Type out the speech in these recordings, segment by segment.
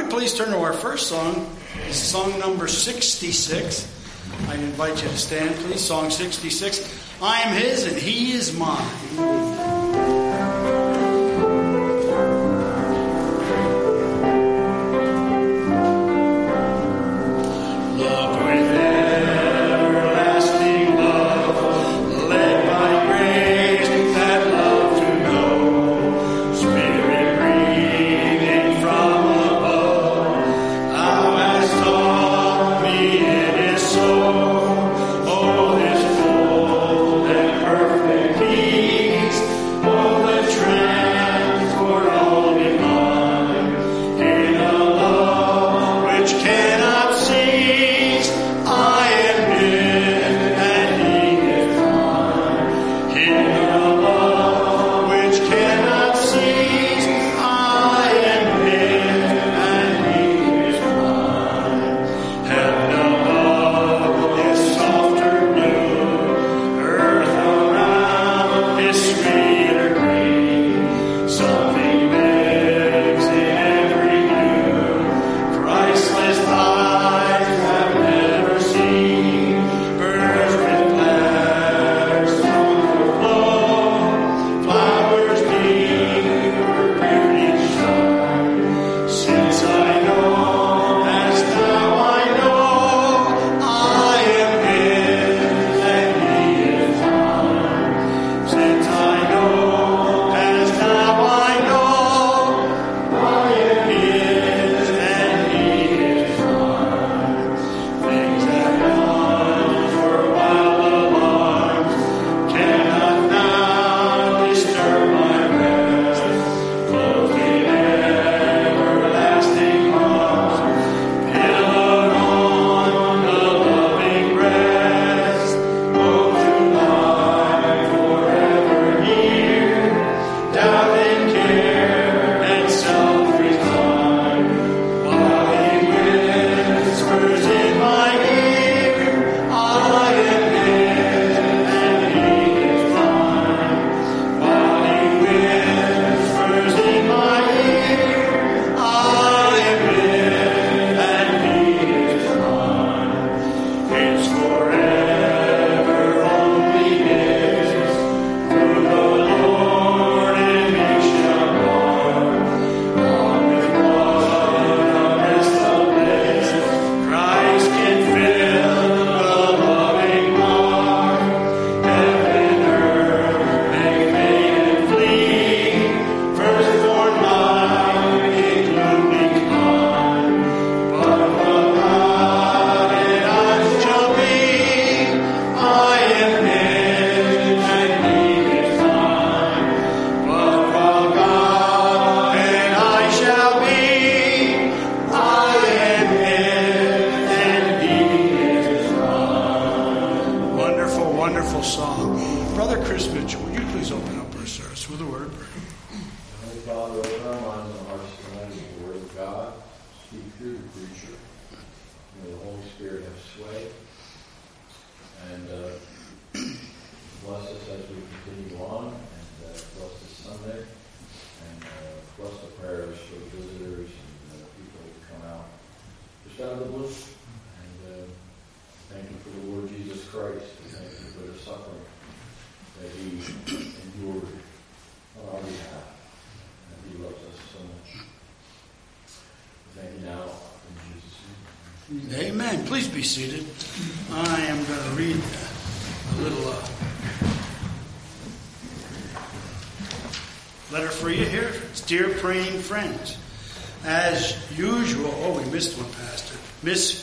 would please turn to our first song. It's song number 66. I invite you to stand, please. Song 66. I am his and he is mine. Amen. Please be seated. I am going to read a little letter for you here. It's Dear Praying Friends. As usual, we missed one, Pastor. Miss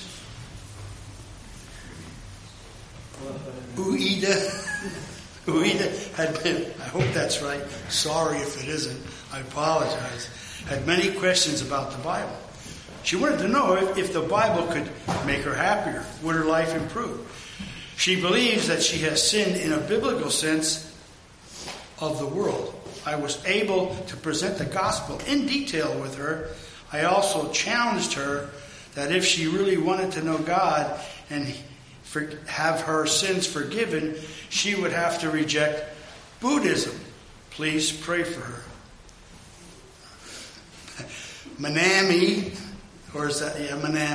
Ueda had been, I hope that's right, sorry if it isn't, I apologize, had many questions about the Bible. She wanted to know if the Bible could make her happier. Would her life improve? She believes that she has sinned in a biblical sense of the world. I was able to present the gospel in detail with her. I also challenged her that if she really wanted to know God and have her sins forgiven, she would have to reject Buddhism. Please pray for her. Manami or is that,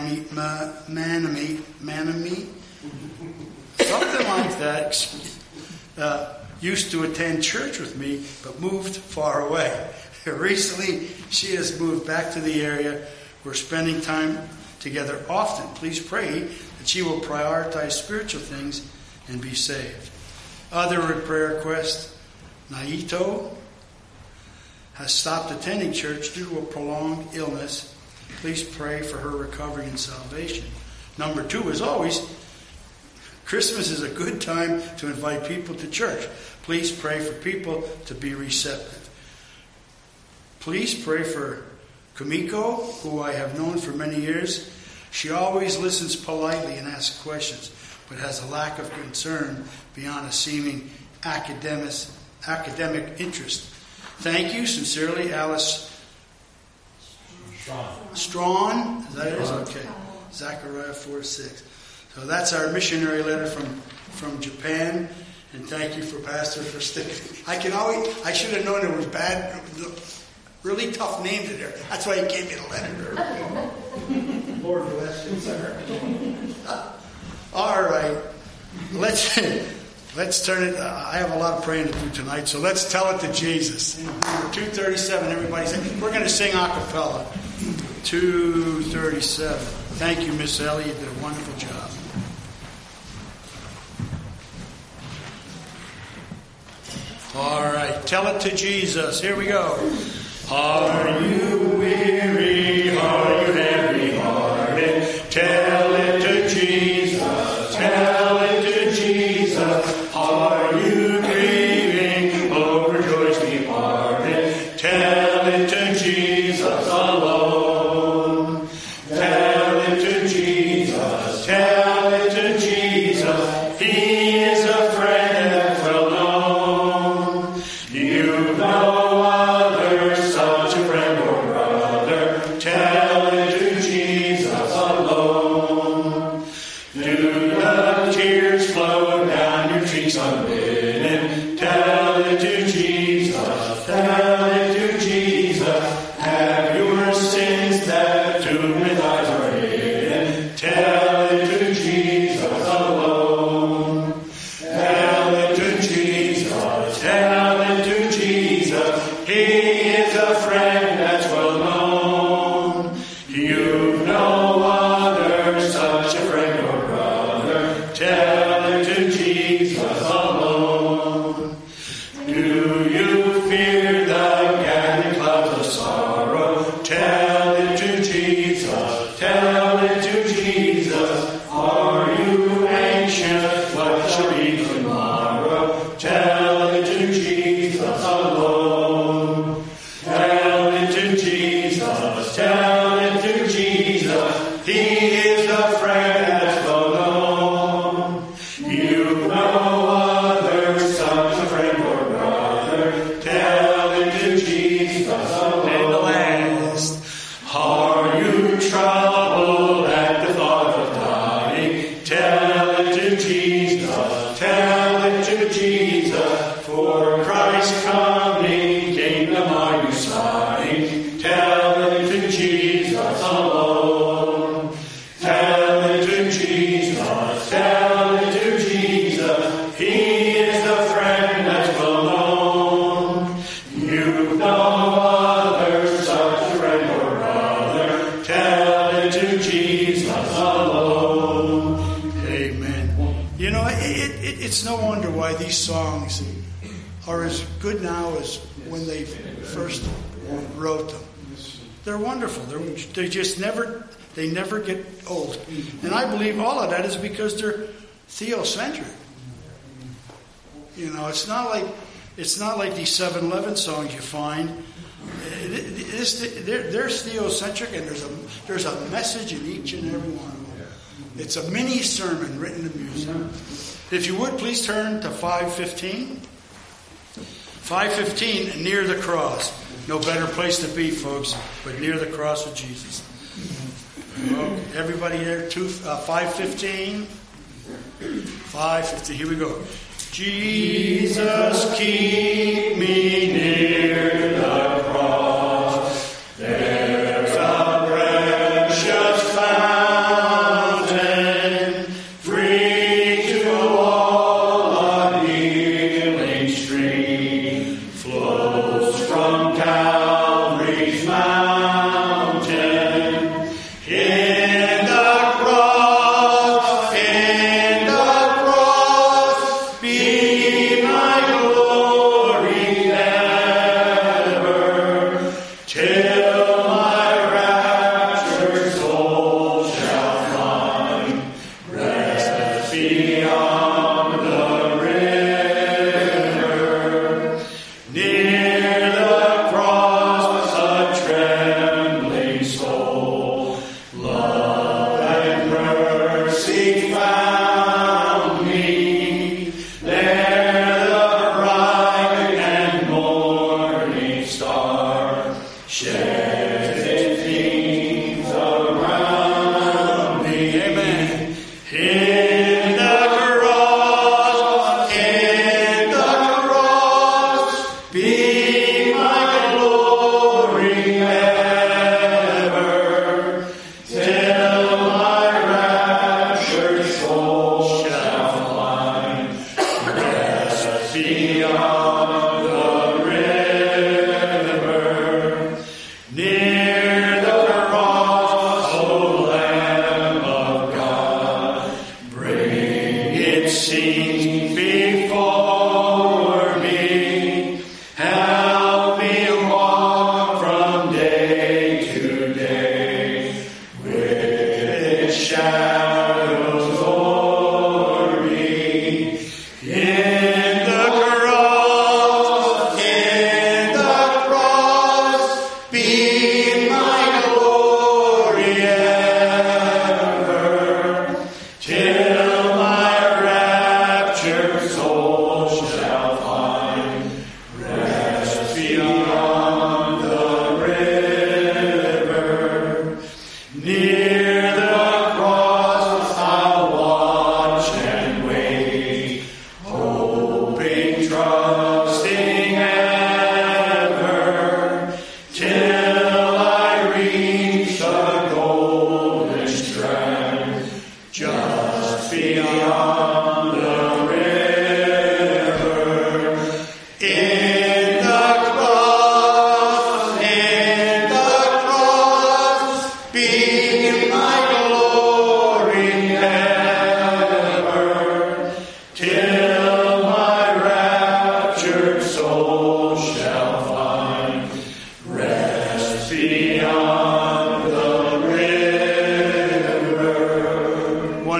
Manami? Something like that. Used to attend church with me, but moved far away. Recently, she has moved back to the area. We're spending time together often. Please pray that she will prioritize spiritual things and be saved. Other prayer requests. Naito has stopped attending church due to a prolonged illness. Please pray for her recovery and salvation. Number 2, as always, Christmas is a good time to invite people to church. Please pray for people to be receptive. Please pray for Kumiko, who I have known for many years. She always listens politely and asks questions, but has a lack of concern beyond a seeming academic interest. Thank you. Sincerely, Alice Strawn. Is that it? Okay. Zechariah 4:6. So that's our missionary letter from Japan. And thank you for Pastor for sticking. I should have known it was bad, really tough names in there. That's why he gave me the letter. Lord bless you, sir. All right. Let's turn it. I have a lot of praying to do tonight, so let's tell it to Jesus. 237, everybody say. We're going to sing a cappella. 237. Thank you, Miss Ellie. You did a wonderful job. All right. Tell it to Jesus. Here we go. Are you weary? Are you heavy-hearted? Tell it to Jesus. Tell it to Jesus. Are you grieving over joys departed? Tell it to Jesus alone. Tell it to Jesus. Tell it to Jesus. He is a friend that's well known. You know other such a friend or brother. Tell it to Jesus alone. Do the tears flow down your cheeks unbidden? Tell it to Jesus. Tell it to Jesus. Have your sins that to with eyes are hidden? Tell it to Jesus alone. Tell it to Jesus. Tell it to Jesus. He is a friend that's well known. You know other such a friend or brother. Tell it to Jesus alone. Do you fear the gathering clouds of sorrow? Tell it to Jesus. Tell it to Jesus. Are you anxious? What shall be tomorrow? Tell it to Jesus alone. Tell it to Jesus. Tell it to Jesus. He is the friend that's well known. You know other such a friend or brother. Tell it to Jesus alone. And the last. Are you troubled at the thought of dying? Tell it to Jesus. Tell it to Jesus. For Christ coming, kingdom are you sighing? Tell it to Jesus alone. Tell it to Jesus. Tell it to Jesus. He is the friend that's well known. You know other such a friend or brother. Tell it to Jesus alone. Amen. You know, it's no wonder why these songs are as good now as when they first wrote them. They're wonderful. They just never get old. And I believe all of that is because they're theocentric. You know, it's not like these 7-Eleven songs you find. They're theocentric, and there's a message in each and every one of them. It's a mini sermon written in music. If you would, please turn to 515. 515, near the cross. No better place to be, folks, but near the cross of Jesus. Okay, everybody here, 515. 515, here we go. Jesus, keep me near the cross. There's a precious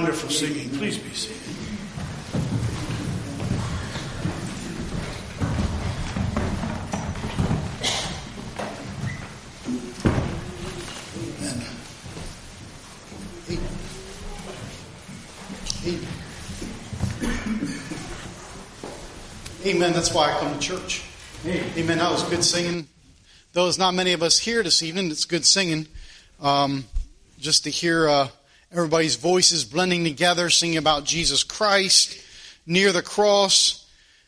wonderful singing. Please be seated. Amen. That's why I come to church. Amen. That was good singing. Though there's not many of us here this evening, it's good singing. Just to hear everybody's voices blending together, singing about Jesus Christ, near the cross,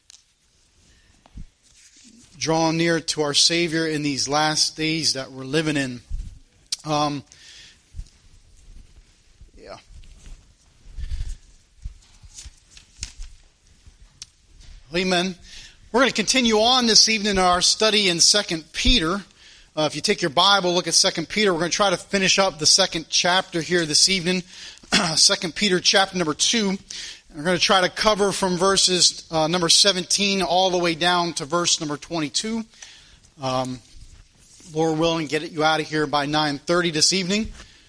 drawing near to our Savior in these last days that we're living in. Amen. We're going to continue on this evening in our study in 2 Peter. If you take your Bible, look at 2 Peter. We're going to try to finish up the second chapter here this evening. 2 Peter chapter number 2. We're going to try to cover from verses number 17 all the way down to verse number 22. Lord willing, get you out of here by 9:30 this evening.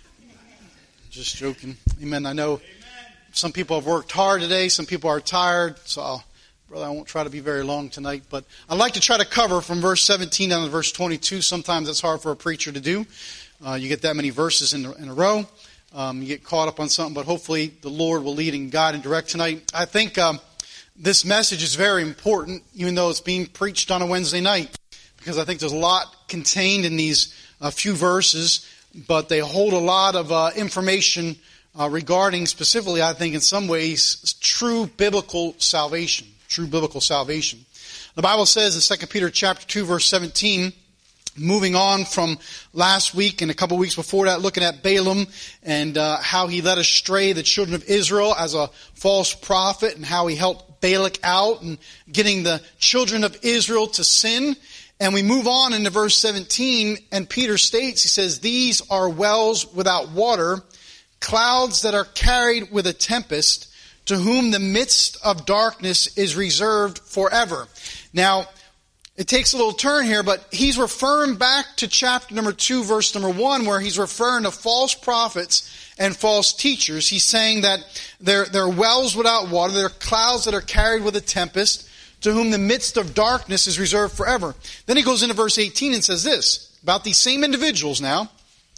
Just joking. Amen. I know some people have worked hard today. Some people are tired. So Brother, I won't try to be very long tonight, but I'd like to try to cover from verse 17 down to verse 22. Sometimes it's hard for a preacher to do. You get that many verses in a row. You get caught up on something, but hopefully the Lord will lead and guide and direct tonight. I think this message is very important, even though it's being preached on a Wednesday night, because I think there's a lot contained in these few verses, but they hold a lot of information regarding, specifically, I think in some ways, true biblical salvation. True biblical salvation. The Bible says in 2 Peter chapter 2 verse 17, moving on from last week and a couple weeks before that, looking at Balaam and how he led astray the children of Israel as a false prophet, and how he helped Balak out and getting the children of Israel to sin. And we move on into verse 17, and Peter states, he says, "These are wells without water, clouds that are carried with a tempest, to whom the midst of darkness is reserved forever." Now, it takes a little turn here, but he's referring back to chapter number 2, verse number 1, where he's referring to false prophets and false teachers. He's saying that they're wells without water, they're clouds that are carried with a tempest, to whom the midst of darkness is reserved forever. Then he goes into verse 18 and says this, about these same individuals now.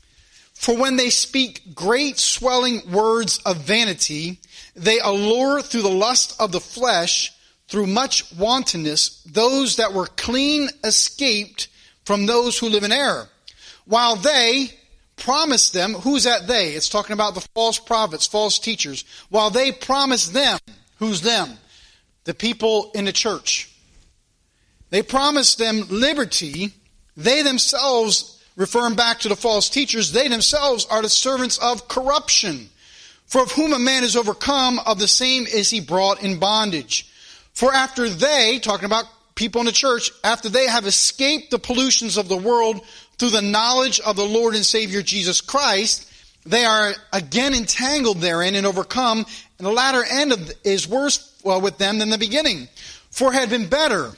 "For when they speak great swelling words of vanity, they allure through the lust of the flesh, through much wantonness, those that were clean escaped from those who live in error. While they promise them," who's that they? It's talking about the false prophets, false teachers. While they promise them, who's them? The people in the church. They promise them liberty. They themselves, referring back to the false teachers, they themselves are the servants of corruption. "For of whom a man is overcome, of the same is he brought in bondage. For after they," talking about people in the church, "after they have escaped the pollutions of the world through the knowledge of the Lord and Savior Jesus Christ, they are again entangled therein and overcome, and the latter end is worse with them than the beginning. For it had been better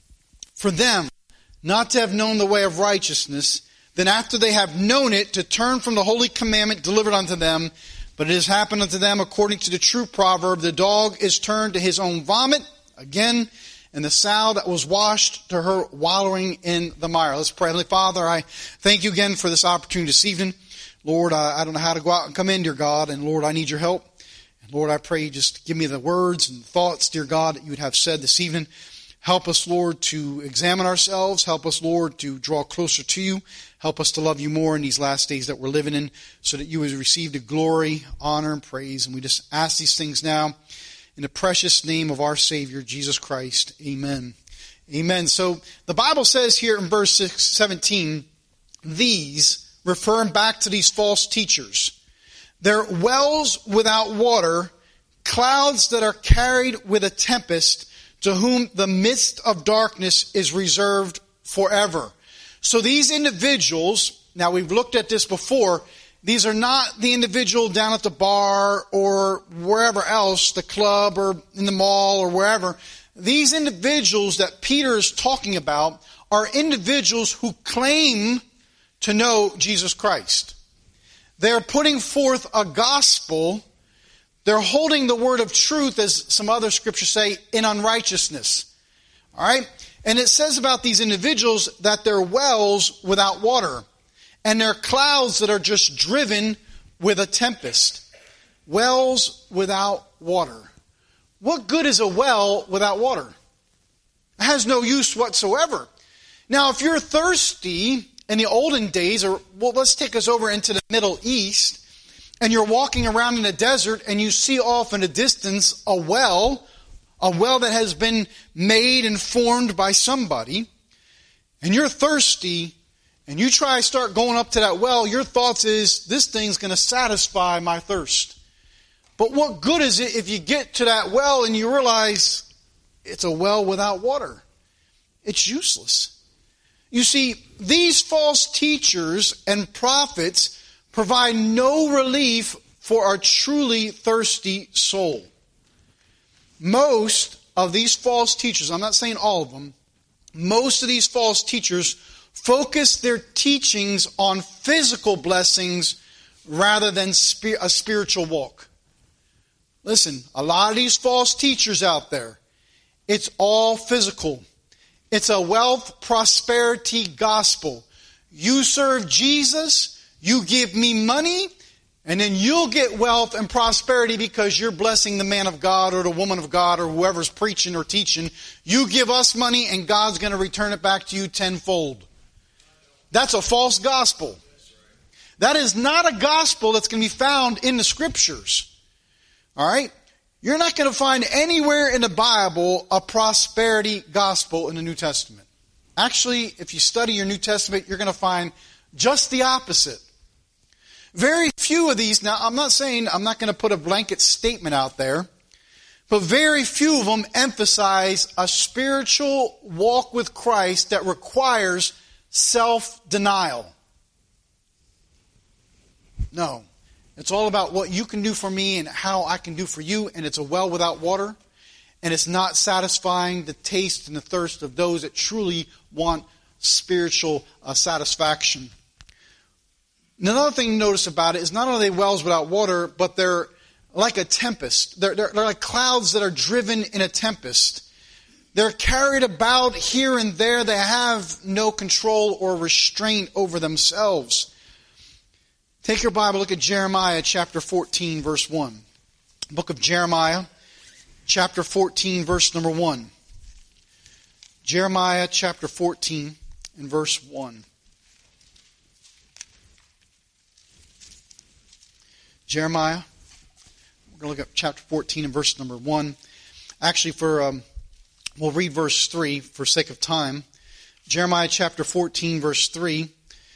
for them not to have known the way of righteousness, than after they have known it, to turn from the holy commandment delivered unto them. But it has happened unto them according to the true proverb, the dog is turned to his own vomit again, and the sow that was washed to her wallowing in the mire." Let's pray. Heavenly Father, I thank you again for this opportunity this evening. Lord, I don't know how to go out and come in, dear God, and Lord, I need your help. And Lord, I pray you just give me the words and thoughts, dear God, that you would have said this evening. Help us, Lord, to examine ourselves. Help us, Lord, to draw closer to you. Help us to love you more in these last days that we're living in, so that you would receive the glory, honor, and praise. And we just ask these things now in the precious name of our Savior, Jesus Christ. Amen. Amen. So the Bible says here in verse 17, these, referring back to these false teachers, they're wells without water, clouds that are carried with a tempest, to whom the midst of darkness is reserved forever. So these individuals, now we've looked at this before, these are not the individual down at the bar or wherever else, the club or in the mall or wherever. These individuals that Peter is talking about are individuals who claim to know Jesus Christ. They're putting forth a gospel They're holding the word of truth, as some other scriptures say, in unrighteousness. All right? And it says about these individuals that they're wells without water. And they're clouds that are just driven with a tempest. Wells without water. What good is a well without water? It has no use whatsoever. Now, if you're thirsty in the olden days, or well, let's take us over into the Middle East, and you're walking around in the desert and you see off in the distance a well that has been made and formed by somebody, and you're thirsty, and you try to start going up to that well, your thoughts is, this thing's going to satisfy my thirst. But what good is it if you get to that well and you realize it's a well without water? It's useless. You see, these false teachers and prophets provide no relief for our truly thirsty soul. Most of these false teachers, I'm not saying all of them, most of these false teachers focus their teachings on physical blessings rather than a spiritual walk. Listen, a lot of these false teachers out there, it's all physical. It's a wealth prosperity gospel. You serve Jesus, you give me money, and then you'll get wealth and prosperity because you're blessing the man of God or the woman of God or whoever's preaching or teaching. You give us money and God's going to return it back to you tenfold. That's a false gospel. That is not a gospel that's going to be found in the Scriptures. All right? You're not going to find anywhere in the Bible a prosperity gospel in the New Testament. Actually, if you study your New Testament, you're going to find just the opposite. Very few of these, now I'm not going to put a blanket statement out there, but very few of them emphasize a spiritual walk with Christ that requires self-denial. No. It's all about what you can do for me and how I can do for you, and it's a well without water, and it's not satisfying the taste and the thirst of those that truly want spiritual satisfaction. And another thing to notice about it is not only are they wells without water, but they're like a tempest. They're like clouds that are driven in a tempest. They're carried about here and there. They have no control or restraint over themselves. Take your Bible, look at Jeremiah chapter 14, verse 1. Book of Jeremiah, chapter 14, verse number 1. Jeremiah chapter 14 and verse 1. Jeremiah, we're going to look at chapter 14 and verse number 1. Actually, we'll read verse 3 for sake of time. Jeremiah chapter 14, verse 3.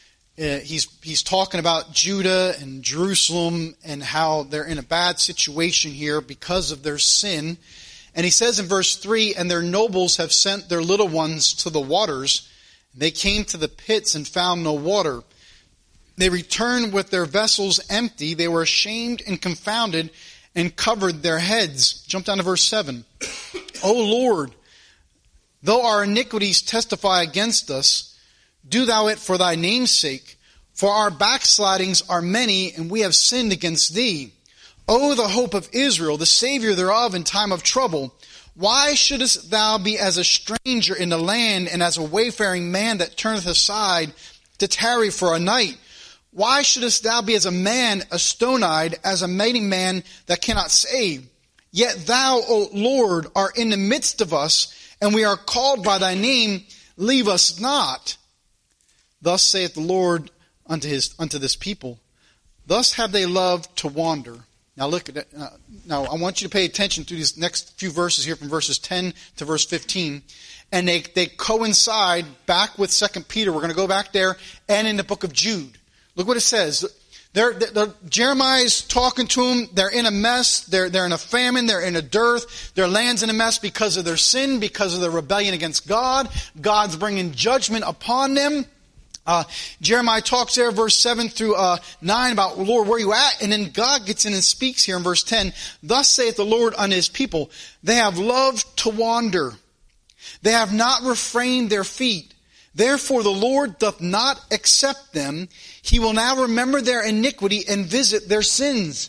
He's talking about Judah and Jerusalem and how they're in a bad situation here because of their sin. And he says in verse 3, "And their nobles have sent their little ones to the waters. They came to the pits and found no water. They returned with their vessels empty. They were ashamed and confounded and covered their heads." Jump down to verse 7. "O Lord, though our iniquities testify against us, do thou it for thy name's sake, for our backslidings are many, and we have sinned against thee. O the hope of Israel, the Savior thereof in time of trouble, why shouldest thou be as a stranger in the land, and as a wayfaring man that turneth aside to tarry for a night? Why shouldest thou be as a man astonied, as a mighty man that cannot save? Yet thou, O Lord, art in the midst of us, and we are called by thy name. Leave us not. Thus saith the Lord unto this people, thus have they loved to wander." Now look at it. Now I want you to pay attention to these next few verses here from verses 10 to verse 15. And they coincide back with 2 Peter. We're going to go back there and in the book of Jude. Look what it says. Jeremiah is talking to them. They're in a mess. They're in a famine. They're in a dearth. Their land's in a mess because of their sin, because of their rebellion against God. God's bringing judgment upon them. Jeremiah talks there, verse 7 through 9, about, Lord, where are you at? And then God gets in and speaks here in verse 10. "Thus saith the Lord unto his people, they have loved to wander. They have not refrained their feet. Therefore the Lord doth not accept them. He will now remember their iniquity and visit their sins.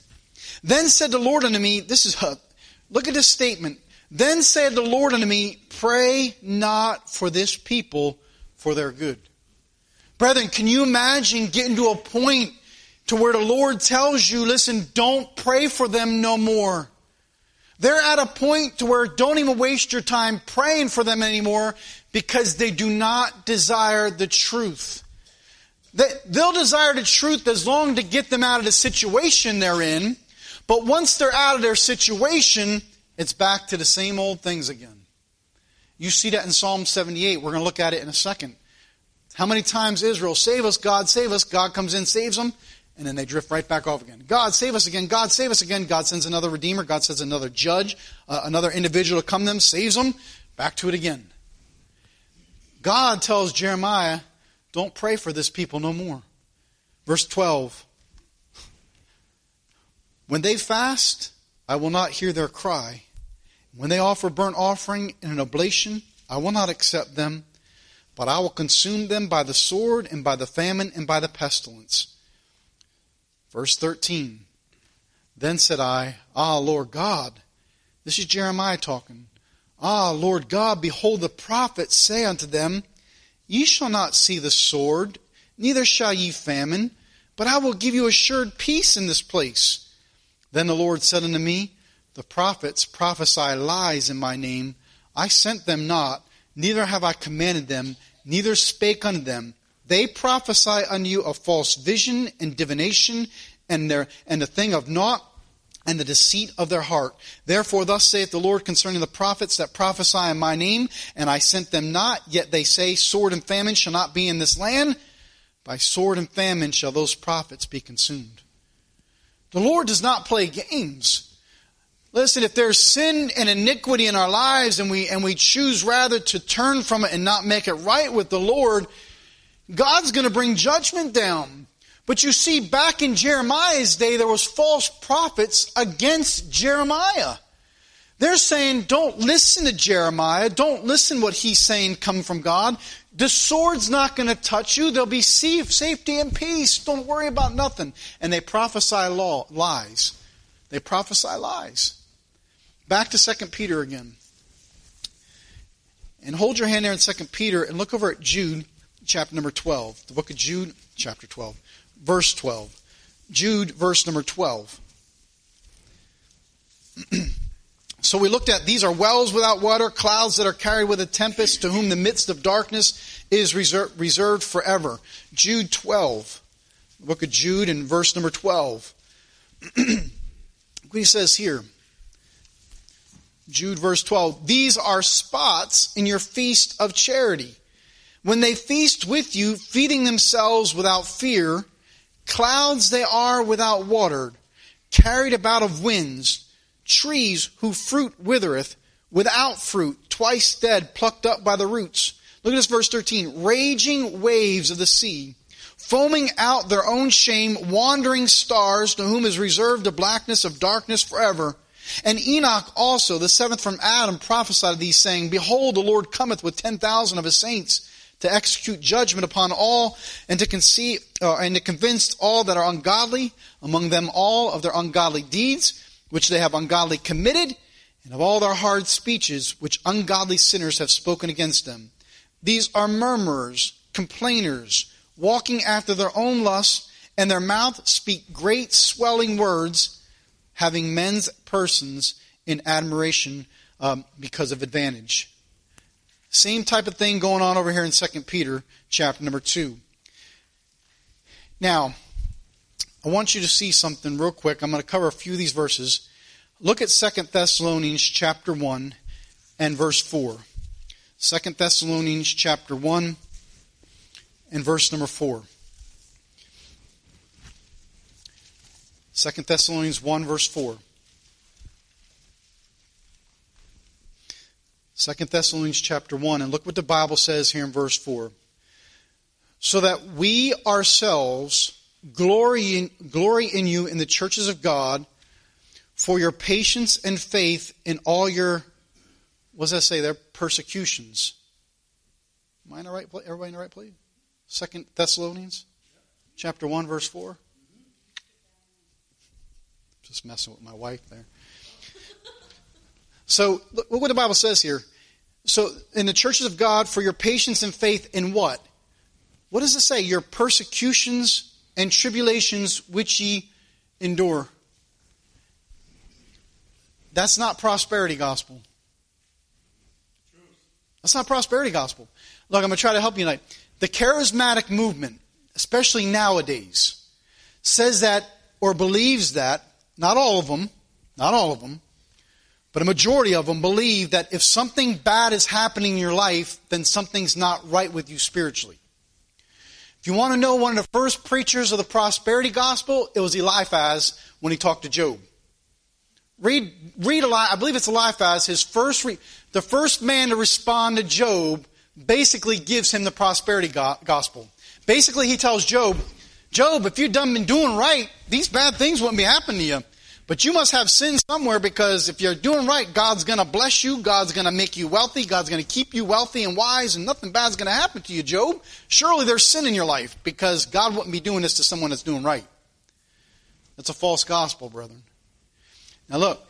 Then said the Lord unto me, look at this statement. Then said the Lord unto me, pray not for this people for their good. Brethren, can you imagine getting to a point to where the Lord tells you, listen, don't pray for them no more. They're at a point to where don't even waste your time praying for them anymore because they do not desire the truth. They'll desire the truth as long to get them out of the situation they're in, but once they're out of their situation, it's back to the same old things again. You see that in Psalm 78. We're going to look at it in a second. How many times Israel, save us, God save us, God comes in, saves them, and then they drift right back off again. God save us again, God save us again, God sends another redeemer, God sends another judge, another individual to come to them, saves them, back to it again. God tells Jeremiah, don't pray for this people no more. Verse 12. When they fast, I will not hear their cry. When they offer burnt offering and an oblation, I will not accept them, but I will consume them by the sword and by the famine and by the pestilence. Verse 13. Then said I, Ah, Lord God. This is Jeremiah talking. Ah, Lord God, behold, the prophets say unto them, Ye shall not see the sword, neither shall ye famine, but I will give you assured peace in this place. Then the Lord said unto me, The prophets prophesy lies in my name. I sent them not, neither have I commanded them, neither spake unto them. They prophesy unto you a false vision and divination, and the thing of naught, and the deceit of their heart. Therefore thus saith the Lord concerning the prophets that prophesy in my name, and I sent them not, yet they say, Sword and famine shall not be in this land. By sword and famine shall those prophets be consumed. The Lord does not play games. Listen, if there's sin and iniquity in our lives and we choose rather to turn from it and not make it right with the Lord, God's going to bring judgment down. But you see, back in Jeremiah's day, there was false prophets against Jeremiah. They're saying, don't listen to Jeremiah. Don't listen what he's saying come from God. The sword's not going to touch you. There'll be safety and peace. Don't worry about nothing. And they prophesy lies. They prophesy lies. Back to 2 Peter again. And hold your hand there in 2 Peter and look over at Jude, chapter number 12. The book of Jude, chapter 12. Verse 12. Jude, verse number 12. So we looked at, these are wells without water, clouds that are carried with a tempest, to whom the midst of darkness is reserved forever. Jude 12. The book of Jude and verse number 12. What he says here. Jude verse 12. These are spots in your feast of charity. When they feast with you, feeding themselves without fear, clouds they are without water, carried about of winds, trees whose fruit withereth, without fruit, twice dead, plucked up by the roots. Look at this verse 13. Raging waves of the sea, foaming out their own shame, wandering stars, to whom is reserved the blackness of darkness forever. And Enoch also, the seventh from Adam, prophesied of these, saying, Behold, the Lord cometh with 10,000 of his saints, to execute judgment upon all, and to convince all that are ungodly, among them all of their ungodly deeds, which they have ungodly committed, and of all their hard speeches, which ungodly sinners have spoken against them. These are murmurers, complainers, walking after their own lusts, and their mouth speak great swelling words, having men's persons in admiration because of advantage. Same type of thing going on over here in 2 Peter chapter number 2. Now, I want you to see something real quick. I'm going to cover a few of these verses. Look at 2 Thessalonians chapter 1 and verse 4. 2 Thessalonians chapter 1 and verse number 4. 2 Thessalonians 1 verse 4. 2 Thessalonians chapter 1, and look what the Bible says here in verse 4. So that we ourselves glory in you in the churches of God, for your patience and faith in all your, what does that say there? Persecutions. Am I in the right place? Everybody in the right place? 2 Thessalonians chapter 1 verse 4. Just messing with my wife there. So look what the Bible says here. So in the churches of God, for your patience and faith in what? What does it say? Your persecutions and tribulations which ye endure. That's not prosperity gospel. That's not prosperity gospel. Look, I'm going to try to help you tonight. The charismatic movement, especially nowadays, says that or believes that, not all of them, but a majority of them believe that if something bad is happening in your life, then something's not right with you spiritually. If you want to know one of the first preachers of the prosperity gospel, it was Eliphaz when he talked to Job. Read I believe it's Eliphaz, the first man to respond to Job basically gives him the prosperity gospel. Basically he tells Job, if you've been doing right, these bad things wouldn't be happening to you. But you must have sin somewhere, because if you're doing right, God's going to bless you. God's going to make you wealthy. God's going to keep you wealthy and wise, and nothing bad's going to happen to you, Job. Surely there's sin in your life, because God wouldn't be doing this to someone that's doing right. That's a false gospel, brethren. Now look,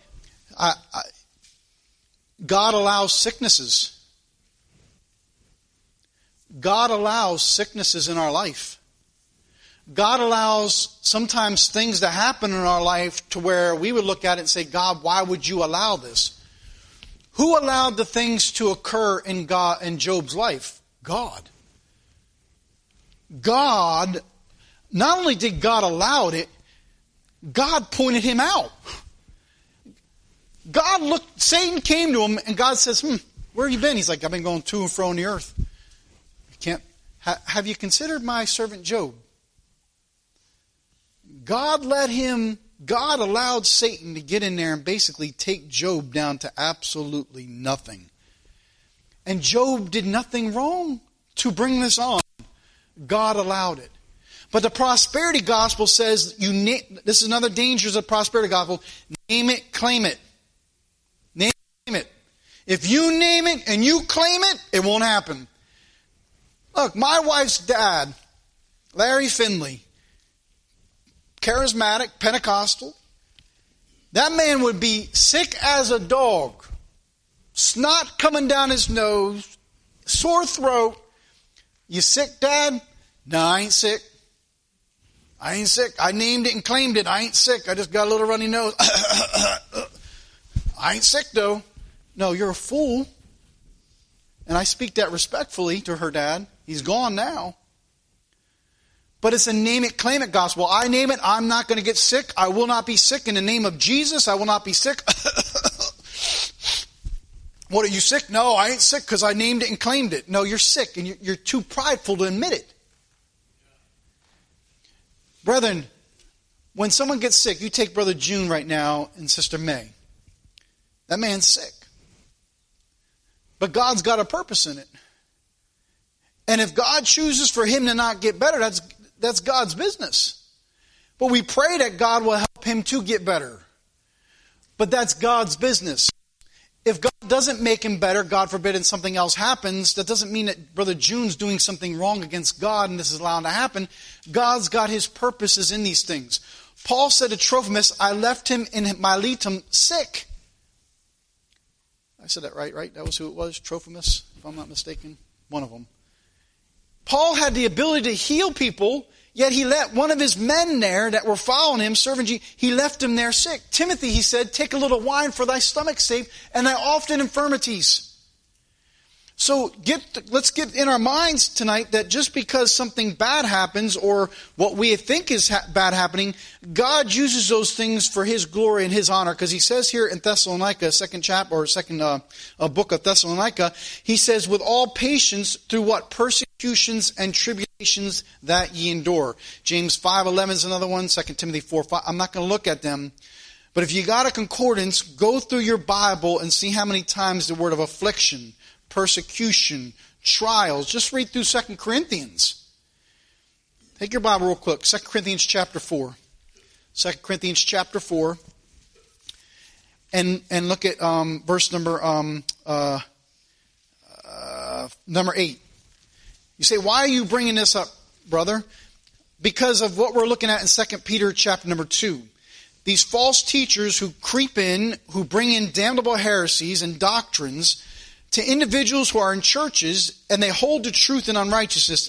God allows sicknesses. God allows sicknesses in our life. God allows sometimes things to happen in our life to where we would look at it and say, God, why would you allow this? Who allowed the things to occur in Job's life? God. God, not only did God allow it, God pointed him out. Satan came to him and God says, where have you been? He's like, I've been going to and fro on the earth. Have you considered my servant Job? God allowed Satan to get in there and basically take Job down to absolutely nothing. And Job did nothing wrong to bring this on. God allowed it. But the prosperity gospel says, this is another danger of the prosperity gospel, name it, claim it. Name it, claim it. If you name it and you claim it, it won't happen. Look, my wife's dad, Larry Finley, charismatic, Pentecostal. That man would be sick as a dog. Snot coming down his nose. Sore throat. You sick, Dad? No, I ain't sick. I ain't sick. I named it and claimed it. I ain't sick. I just got a little runny nose. I ain't sick, though. No, you're a fool. And I speak that respectfully to her dad. He's gone now. But it's a name it, claim it gospel. I name it, I'm not going to get sick. I will not be sick in the name of Jesus. I will not be sick. What, are you sick? No, I ain't sick because I named it and claimed it. No, you're sick and you're too prideful to admit it. Brethren, when someone gets sick, you take Brother June right now and Sister May. That man's sick. But God's got a purpose in it. And if God chooses for him to not get better, that's God's business. But we pray that God will help him to get better. But that's God's business. If God doesn't make him better, God forbid, and something else happens, that doesn't mean that Brother June's doing something wrong against God and this is allowed to happen. God's got his purposes in these things. Paul said to Trophimus, I left him in Miletum sick. I said that right? That was who it was, Trophimus, if I'm not mistaken. One of them. Paul had the ability to heal people, yet he let one of his men there that were following him, serving Jesus, he left him there sick. Timothy, he said, take a little wine for thy stomach's sake and thy often infirmities. So let's get in our minds tonight that just because something bad happens or what we think is bad happening, God uses those things for his glory and his honor. Because he says here in Thessalonica, second book of Thessalonica, he says, with all patience through what? Persecutions and tribulations that ye endure. James 5:11 is another one. 2 Timothy 4:5. I'm not going to look at them. But if you got a concordance, go through your Bible and see how many times the word of affliction, persecution, trials. Just read through 2 Corinthians. Take your Bible real quick. 2 Corinthians chapter 4. 2 Corinthians chapter 4. And look at verse number 8. You say, why are you bringing this up, brother? Because of what we're looking at in 2 Peter chapter number 2. these false teachers who creep in, who bring in damnable heresies and doctrines to individuals who are in churches and they hold to truth and unrighteousness,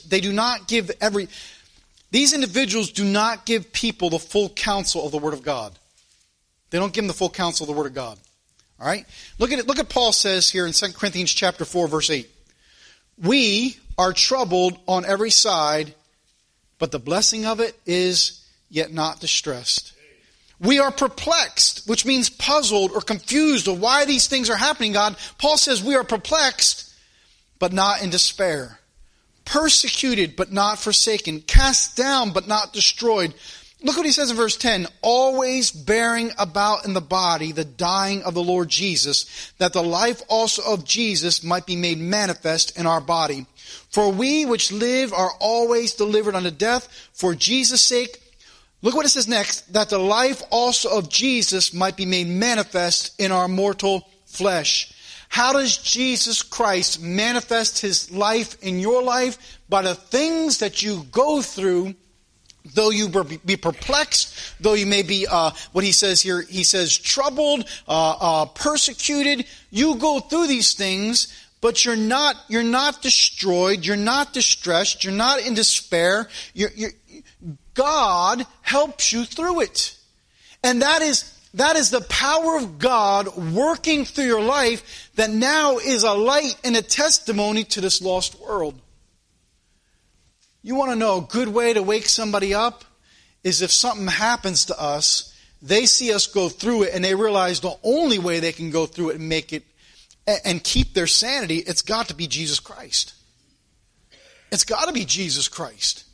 these individuals do not give people the full counsel of the Word of God. They don't give them the full counsel of the Word of God. All right? Look at Paul says here in 2 Corinthians chapter 4, verse 8. We are troubled on every side, but the blessing of it is yet not distressed. We are perplexed, which means puzzled or confused of why these things are happening, God. Paul says we are perplexed, but not in despair. Persecuted, but not forsaken. Cast down, but not destroyed. Look what he says in verse 10. Always bearing about in the body the dying of the Lord Jesus, that the life also of Jesus might be made manifest in our body. For we which live are always delivered unto death for Jesus' sake. Look what it says next. That the life also of Jesus might be made manifest in our mortal flesh. How does Jesus Christ manifest His life in your life? By the things that you go through. Though you be perplexed, though you may be, what he says here, he says troubled, persecuted. You go through these things, but you're not destroyed. You're not distressed. You're not in despair. God helps you through it. And that is the power of God working through your life that now is a light and a testimony to this lost world. You want to know a good way to wake somebody up is if something happens to us, they see us go through it and they realize the only way they can go through it and make it and keep their sanity, it's got to be Jesus Christ. It's got to be Jesus Christ.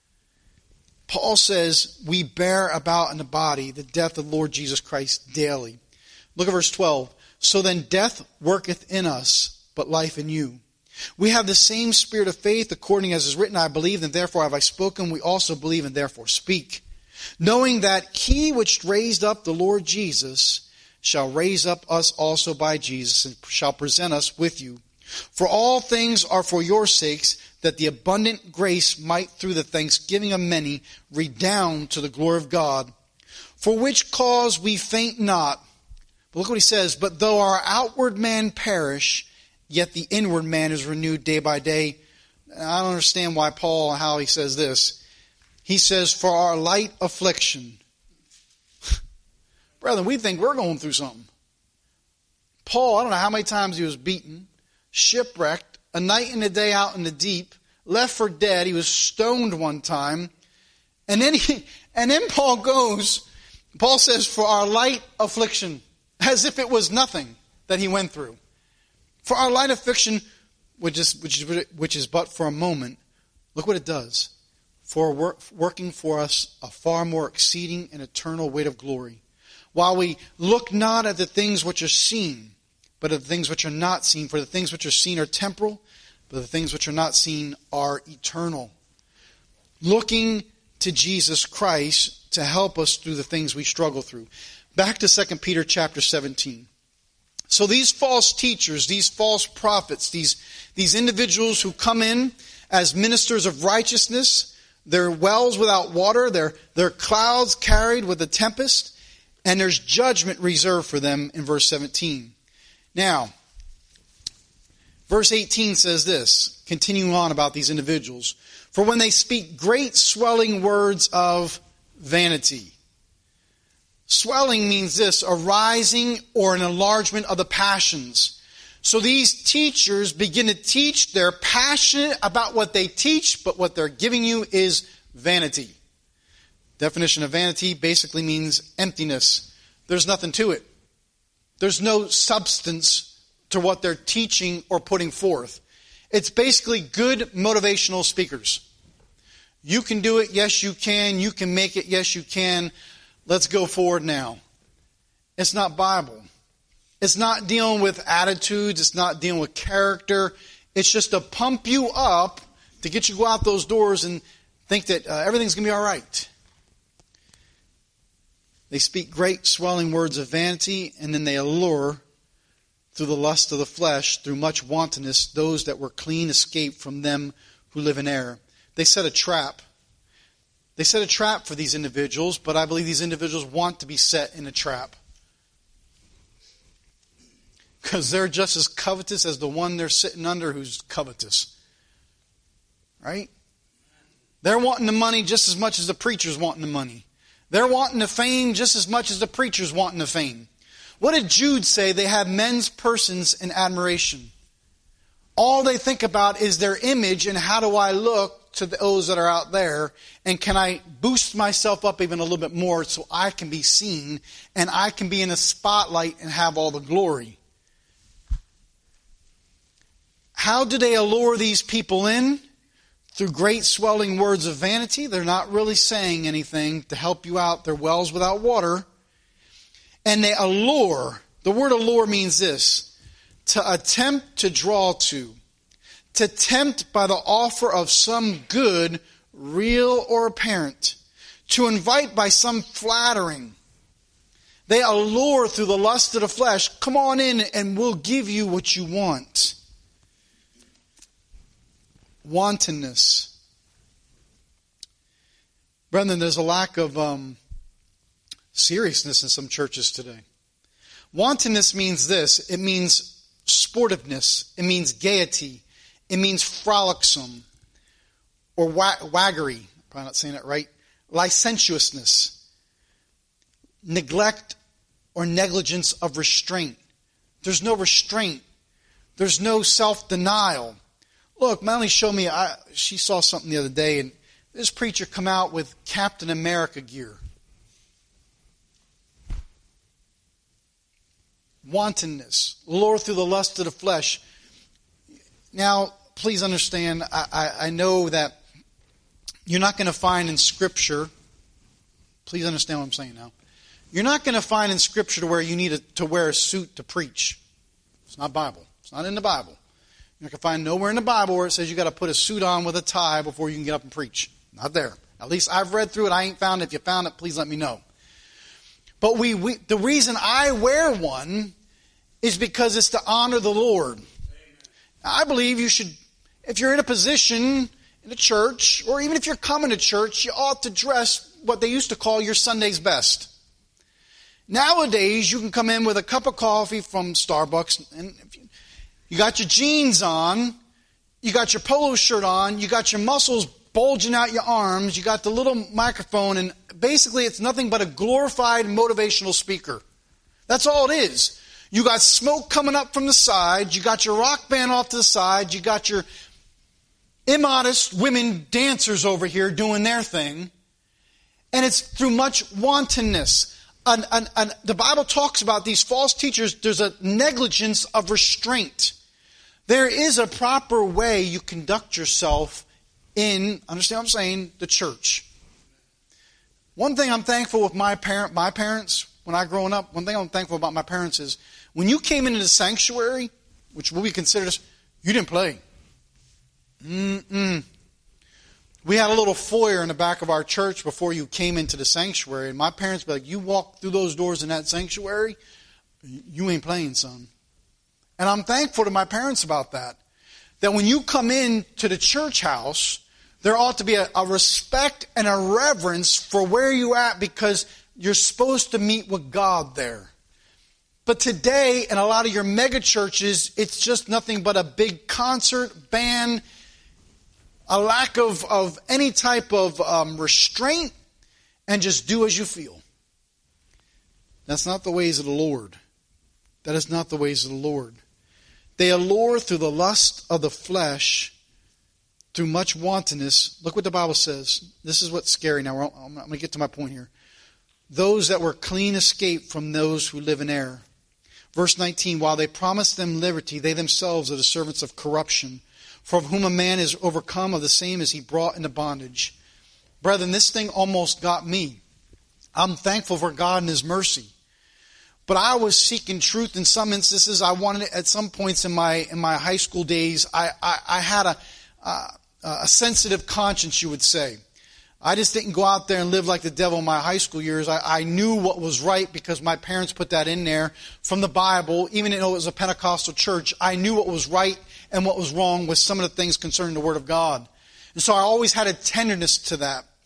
Paul says we bear about in the body the death of the Lord Jesus Christ daily. Look at verse 12. So then death worketh in us, but life in you. We have the same spirit of faith, according as is written, I believe, and therefore have I spoken. We also believe and therefore speak. Knowing that He which raised up the Lord Jesus shall raise up us also by Jesus, and shall present us with you. For all things are for your sakes, that the abundant grace might through the thanksgiving of many redound to the glory of God. For which cause we faint not. But look what he says, but though our outward man perish, yet the inward man is renewed day by day. I don't understand why Paul, how he says this. He says, for our light affliction. Brethren, we think we're going through something. Paul, I don't know how many times he was beaten, shipwrecked, a night and a day out in the deep, left for dead. He was stoned one time. And then Paul says, for our light affliction, as if it was nothing that he went through. For our light affliction, which is but for a moment, look what it does. For working for us a far more exceeding and eternal weight of glory. While we look not at the things which are seen, but at the things which are not seen. For the things which are seen are temporal, but the things which are not seen are eternal. Looking to Jesus Christ to help us through the things we struggle through. Back to 2 Peter chapter 17. So these false teachers, these false prophets, these individuals who come in as ministers of righteousness, they're wells without water, they're clouds carried with a tempest, and there's judgment reserved for them in verse 17. Now, verse 18 says this, continuing on about these individuals. For when they speak great swelling words of vanity. Swelling means this, a rising or an enlargement of the passions. So these teachers begin to teach. They're passionate about what they teach, but what they're giving you is vanity. Definition of vanity basically means emptiness. There's nothing to it. There's no substance to what they're teaching or putting forth. It's basically good motivational speakers. You can do it, yes you can. You can make it, yes you can. Let's go forward now. It's not Bible. It's not dealing with attitudes. It's not dealing with character. It's just to pump you up to get you to go out those doors and think that everything's going to be all right. They speak great swelling words of vanity, and then they allure through the lust of the flesh, through much wantonness, those that were clean escaped from them who live in error. They set a trap. They set a trap for these individuals, but I believe these individuals want to be set in a trap. Because they're just as covetous as the one they're sitting under who's covetous. Right? They're wanting the money just as much as the preacher's wanting the money. They're wanting the fame just as much as the preacher's wanting the fame. What did Jude say? They have men's persons in admiration. All they think about is their image and how do I look to those that are out there, and can I boost myself up even a little bit more so I can be seen and I can be in a spotlight and have all the glory. How do they allure these people in? Through great swelling words of vanity. They're not really saying anything to help you out. They're wells without water. And they allure. The word allure means this: to attempt to draw to tempt by the offer of some good, real or apparent, to invite by some flattering. They allure through the lust of the flesh. Come on in and we'll give you what you want. Wantonness. Brethren, there's a lack of seriousness in some churches today. Wantonness means this. It means sportiveness. It means gaiety. It means frolicsome. Or waggery. Probably not saying that right. Licentiousness. Neglect or negligence of restraint. There's no restraint. There's no self-denial. Look, Melanie showed me, she saw something the other day, and this preacher come out with Captain America gear. Wantonness. Lure through the lust of the flesh. Now, please understand, I know that you're not going to find in Scripture, please understand what I'm saying now. You're not going to find in Scripture to where you need to wear a suit to preach. It's not Bible. It's not in the Bible. You can find nowhere in the Bible where it says you got to put a suit on with a tie before you can get up and preach. Not there. At least I've read through it. I ain't found it. If you found it, please let me know. But the reason I wear one is because it's to honor the Lord. I believe you should, if you're in a position in a church, or even if you're coming to church, you ought to dress what they used to call your Sunday's best. Nowadays, you can come in with a cup of coffee from Starbucks, and if you got your jeans on, you got your polo shirt on, you got your muscles bulging out your arms, you got the little microphone, and basically it's nothing but a glorified motivational speaker. That's all it is. You got smoke coming up from the side, you got your rock band off to the side, you got your immodest women dancers over here doing their thing, and it's through much wantonness. And the Bible talks about these false teachers. There's a negligence of restraint. There is a proper way you conduct yourself in, understand what I'm saying, the church. One thing I'm thankful with my parents, when I growing up, one thing I'm thankful about my parents is when you came into the sanctuary, which will be considered, you didn't play. We had a little foyer in the back of our church before you came into the sanctuary. And my parents would be like, you walk through those doors in that sanctuary, you ain't playing, son. And I'm thankful to my parents about that. That when you come into the church house, there ought to be a respect and a reverence for where you're at, because you're supposed to meet with God there. But today, in a lot of your mega churches, it's just nothing but a big concert, band, a lack of any type of restraint, and just do as you feel. That's not the ways of the Lord. That is not the ways of the Lord. They allure through the lust of the flesh, through much wantonness. Look what the Bible says. This is what's scary. Now, I'm going to get to my point here. Those that were clean escaped from those who live in error. Verse 19, while they promise them liberty, they themselves are the servants of corruption. For of whom a man is overcome, of the same is he brought into bondage. Brethren, this thing almost got me. I'm thankful for God and His mercy. But I was seeking truth in some instances. I wanted it at some points in my high school days. I had a sensitive conscience, you would say. I just didn't go out there and live like the devil in my high school years. I knew what was right because my parents put that in there from the Bible. Even though it was a Pentecostal church, I knew what was right and what was wrong with some of the things concerning the Word of God. And so I always had a tenderness to that.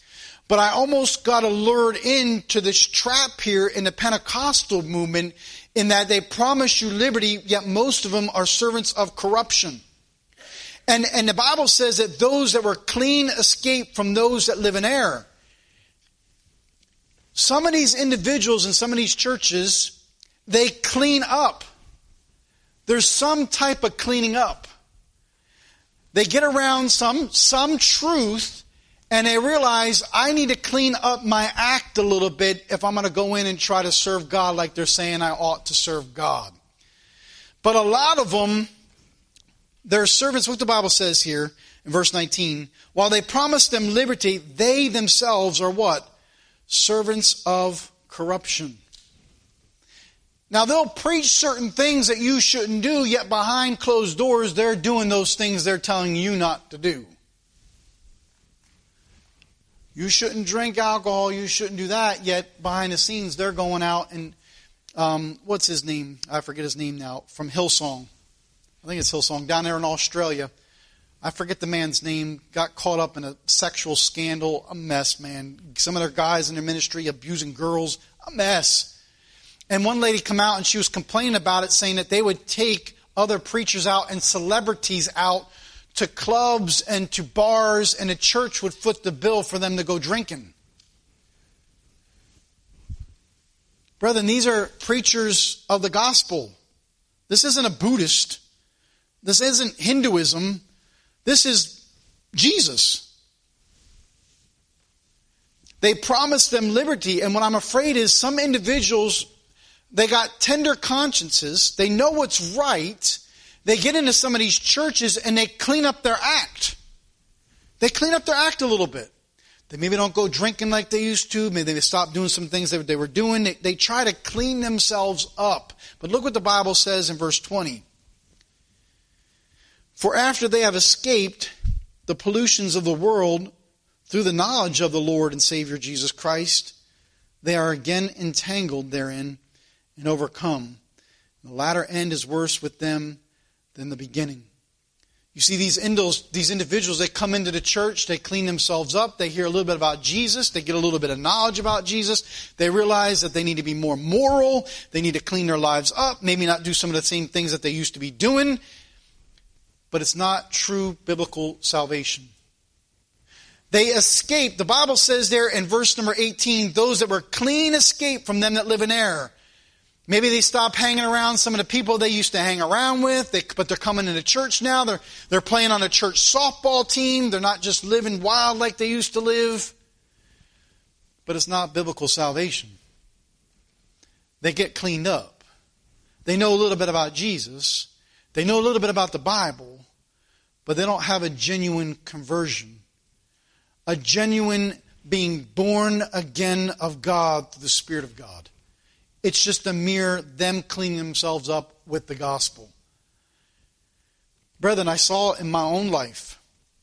But I almost got lured into this trap here in the Pentecostal movement in that they promise you liberty, yet most of them are servants of corruption. And the Bible says that those that were clean escape from those that live in error. Some of these individuals in some of these churches, they clean up. There's some type of cleaning up. They get around some truth, and they realize I need to clean up my act a little bit if I'm going to go in and try to serve God like they're saying I ought to serve God. But a lot of them, they're servants. What the Bible says here in verse 19, while they promise them liberty, they themselves are what? Servants of corruption. Now they'll preach certain things that you shouldn't do, yet behind closed doors they're doing those things they're telling you not to do. You shouldn't drink alcohol, you shouldn't do that, yet behind the scenes they're going out and, what's his name? I forget his name now, from Hillsong. I think it's Hillsong, down there in Australia. I forget the man's name, got caught up in a sexual scandal, a mess, man. Some of their guys in their ministry abusing girls, a mess. And one lady come out and she was complaining about it, saying that they would take other preachers out and celebrities out to clubs and to bars, and the church would foot the bill for them to go drinking. Brethren, these are preachers of the gospel. This isn't a Buddhist. This isn't Hinduism. This is Jesus. They promise them liberty, and what I'm afraid is some individuals, they got tender consciences. They know what's right. They get into some of these churches and they clean up their act. They clean up their act a little bit. They maybe don't go drinking like they used to. Maybe they stop doing some things that they were doing. They try to clean themselves up. But look what the Bible says in verse 20. For after they have escaped the pollutions of the world through the knowledge of the Lord and Savior Jesus Christ, they are again entangled therein and overcome. The latter end is worse with them than the beginning. You see, these individuals, they come into the church, they clean themselves up, they hear a little bit about Jesus, they get a little bit of knowledge about Jesus, they realize that they need to be more moral, they need to clean their lives up, maybe not do some of the same things that they used to be doing, but it's not true biblical salvation. They escape. The Bible says there in verse number 18, those that were clean escape from them that live in error. Maybe they stop hanging around some of the people they used to hang around with, but they're coming into church now. They're playing on a church softball team. They're not just living wild like they used to live. But it's not biblical salvation. They get cleaned up. They know a little bit about Jesus. They know a little bit about the Bible, but they don't have a genuine conversion. A genuine being born again of God through the Spirit of God. It's just a mere them cleaning themselves up with the gospel. Brethren, I saw it in my own life.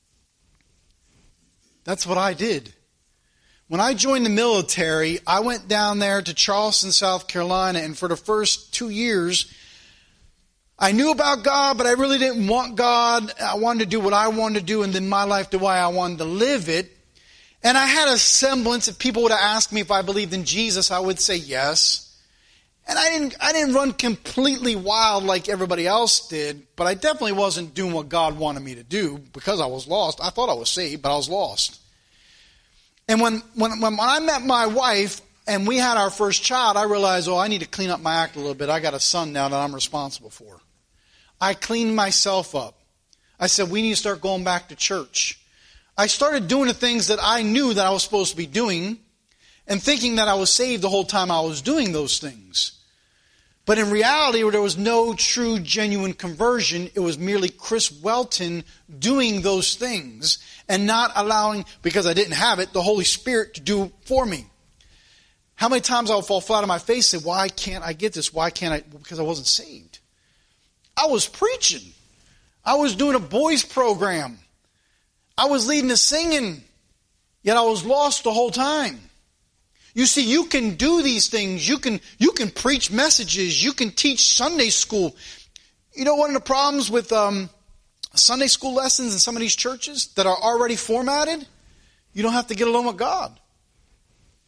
That's what I did. When I joined the military, I went down there to Charleston, South Carolina, and for the first 2 years, I knew about God, but I really didn't want God. I wanted to do what I wanted to do and live my life the way I wanted to live it. And I had a semblance. If people would have asked me if I believed in Jesus, I would say yes. And I didn't run completely wild like everybody else did, but I definitely wasn't doing what God wanted me to do because I was lost. I thought I was saved, but I was lost. And when I met my wife and we had our first child, I realized, I need to clean up my act a little bit. I got a son now that I'm responsible for. I cleaned myself up. I said, we need to start going back to church. I started doing the things that I knew that I was supposed to be doing and thinking that I was saved the whole time I was doing those things. But in reality, there was no true, genuine conversion. It was merely Chris Welton doing those things and not allowing, because I didn't have it, the Holy Spirit to do for me. How many times I would fall flat on my face and say, why can't I get this? Why can't I? Because I wasn't saved. I was preaching. I was doing a boys program. I was leading the singing. Yet I was lost the whole time. You see, you can do these things. You can preach messages. You can teach Sunday school. You know, one of the problems with Sunday school lessons in some of these churches that are already formatted, you don't have to get along with God.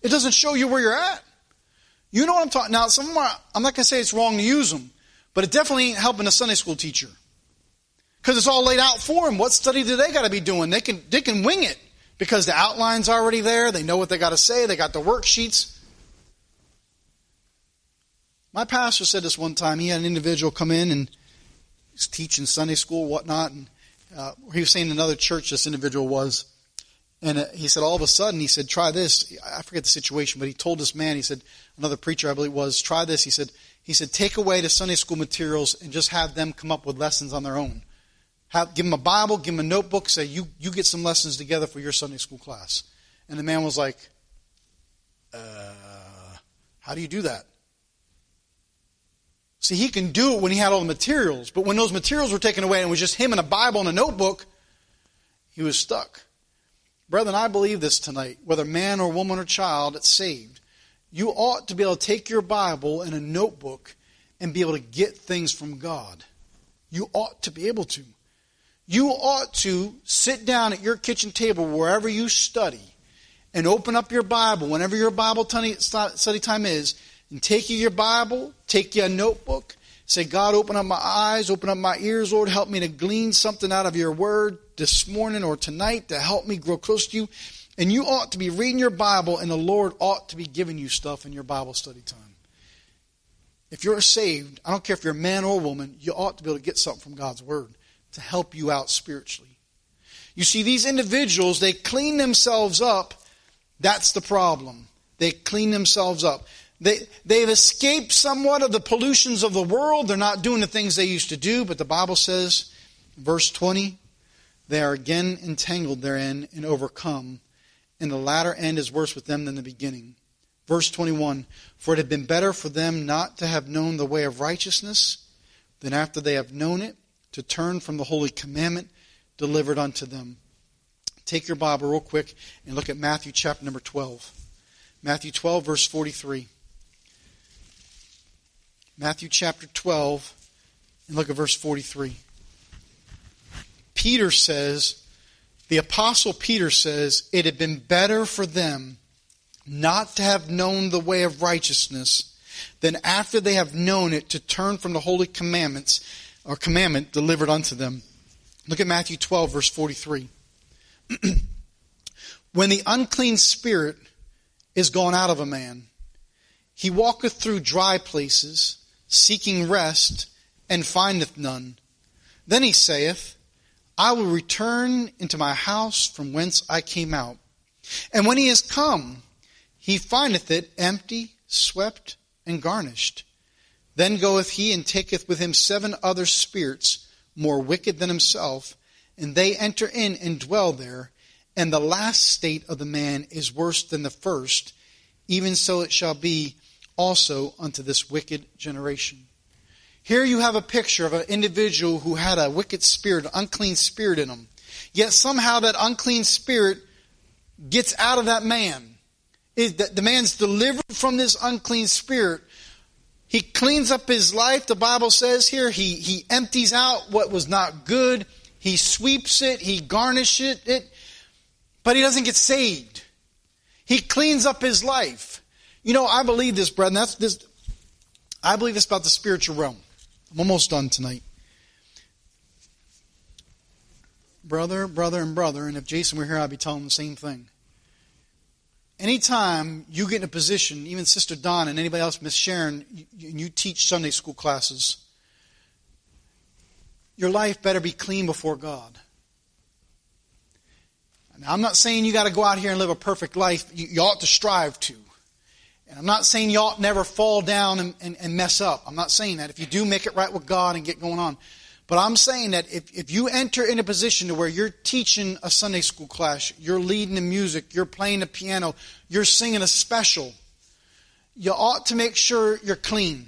It doesn't show you where you're at. You know what I'm talking. Now, some of them I'm not going to say it's wrong to use them, but it definitely ain't helping a Sunday school teacher. Because it's all laid out for them. What study do they got to be doing? They can wing it because the outline's already there. They know what they got to say. They got the worksheets. My pastor said this one time. He had an individual come in and he's teaching Sunday school, whatnot, and he was saying in another church this individual was. And he said, all of a sudden, he said, try this. I forget the situation, but he told this man, he said, another preacher, I believe it was, try this. He said, take away the Sunday school materials and just have them come up with lessons on their own. Give them a Bible, give them a notebook, say, you get some lessons together for your Sunday school class. And the man was like, how do you do that? See, he can do it when he had all the materials, but when those materials were taken away and it was just him and a Bible and a notebook, he was stuck. Brethren, I believe this tonight. Whether man or woman or child that's saved, you ought to be able to take your Bible and a notebook and be able to get things from God. You ought to be able to. You ought to sit down at your kitchen table wherever you study and open up your Bible whenever your Bible study time is, and take you your Bible, take you a notebook, say, God, open up my eyes, open up my ears, Lord, help me to glean something out of your word this morning or tonight to help me grow close to you. And you ought to be reading your Bible, and the Lord ought to be giving you stuff in your Bible study time. If you're saved, I don't care if you're a man or a woman, you ought to be able to get something from God's word to help you out spiritually. You see, these individuals, they clean themselves up. That's the problem. They clean themselves up. They've escaped somewhat of the pollutions of the world. They're not doing the things they used to do, but the Bible says, verse 20, they are again entangled therein and overcome, and the latter end is worse with them than the beginning. Verse 21, for it had been better for them not to have known the way of righteousness than after they have known it, to turn from the holy commandment delivered unto them. Take your Bible real quick and look at Matthew chapter number 12. Matthew 12, verse 43. Matthew chapter 12, and look at verse 43. Peter says, the apostle Peter says, it had been better for them not to have known the way of righteousness than after they have known it to turn from the holy commandments or commandment delivered unto them. Look at Matthew 12, verse 43. When the unclean spirit is gone out of a man, he walketh through dry places, seeking rest, and findeth none. Then he saith, I will return into my house from whence I came out. And when he is come, he findeth it empty, swept, and garnished. Then goeth he and taketh with him 7 other spirits, more wicked than himself, and they enter in and dwell there. And the last state of the man is worse than the first. Even so it shall be also unto this wicked generation. Here you have a picture of an individual who had a wicked spirit, an unclean spirit in him. Yet somehow that unclean spirit gets out of that man. The man's delivered from this unclean spirit. He cleans up his life, the Bible says here. He empties out what was not good. He sweeps it. He garnishes it. But he doesn't get saved. He cleans up his life. You know, I believe this, brethren. I believe this about the spiritual realm. I'm almost done tonight. Brother, and if Jason were here, I'd be telling him the same thing. Anytime you get in a position, even Sister Dawn and anybody else, Miss Sharon, you teach Sunday school classes, your life better be clean before God. Now, I'm not saying you got to go out here and live a perfect life. You ought to strive to. And I'm not saying you ought never fall down and mess up. I'm not saying that. If you do, make it right with God and get going on. But I'm saying that if you enter in a position to where you're teaching a Sunday school class, you're leading the music, you're playing the piano, you're singing a special, you ought to make sure you're clean.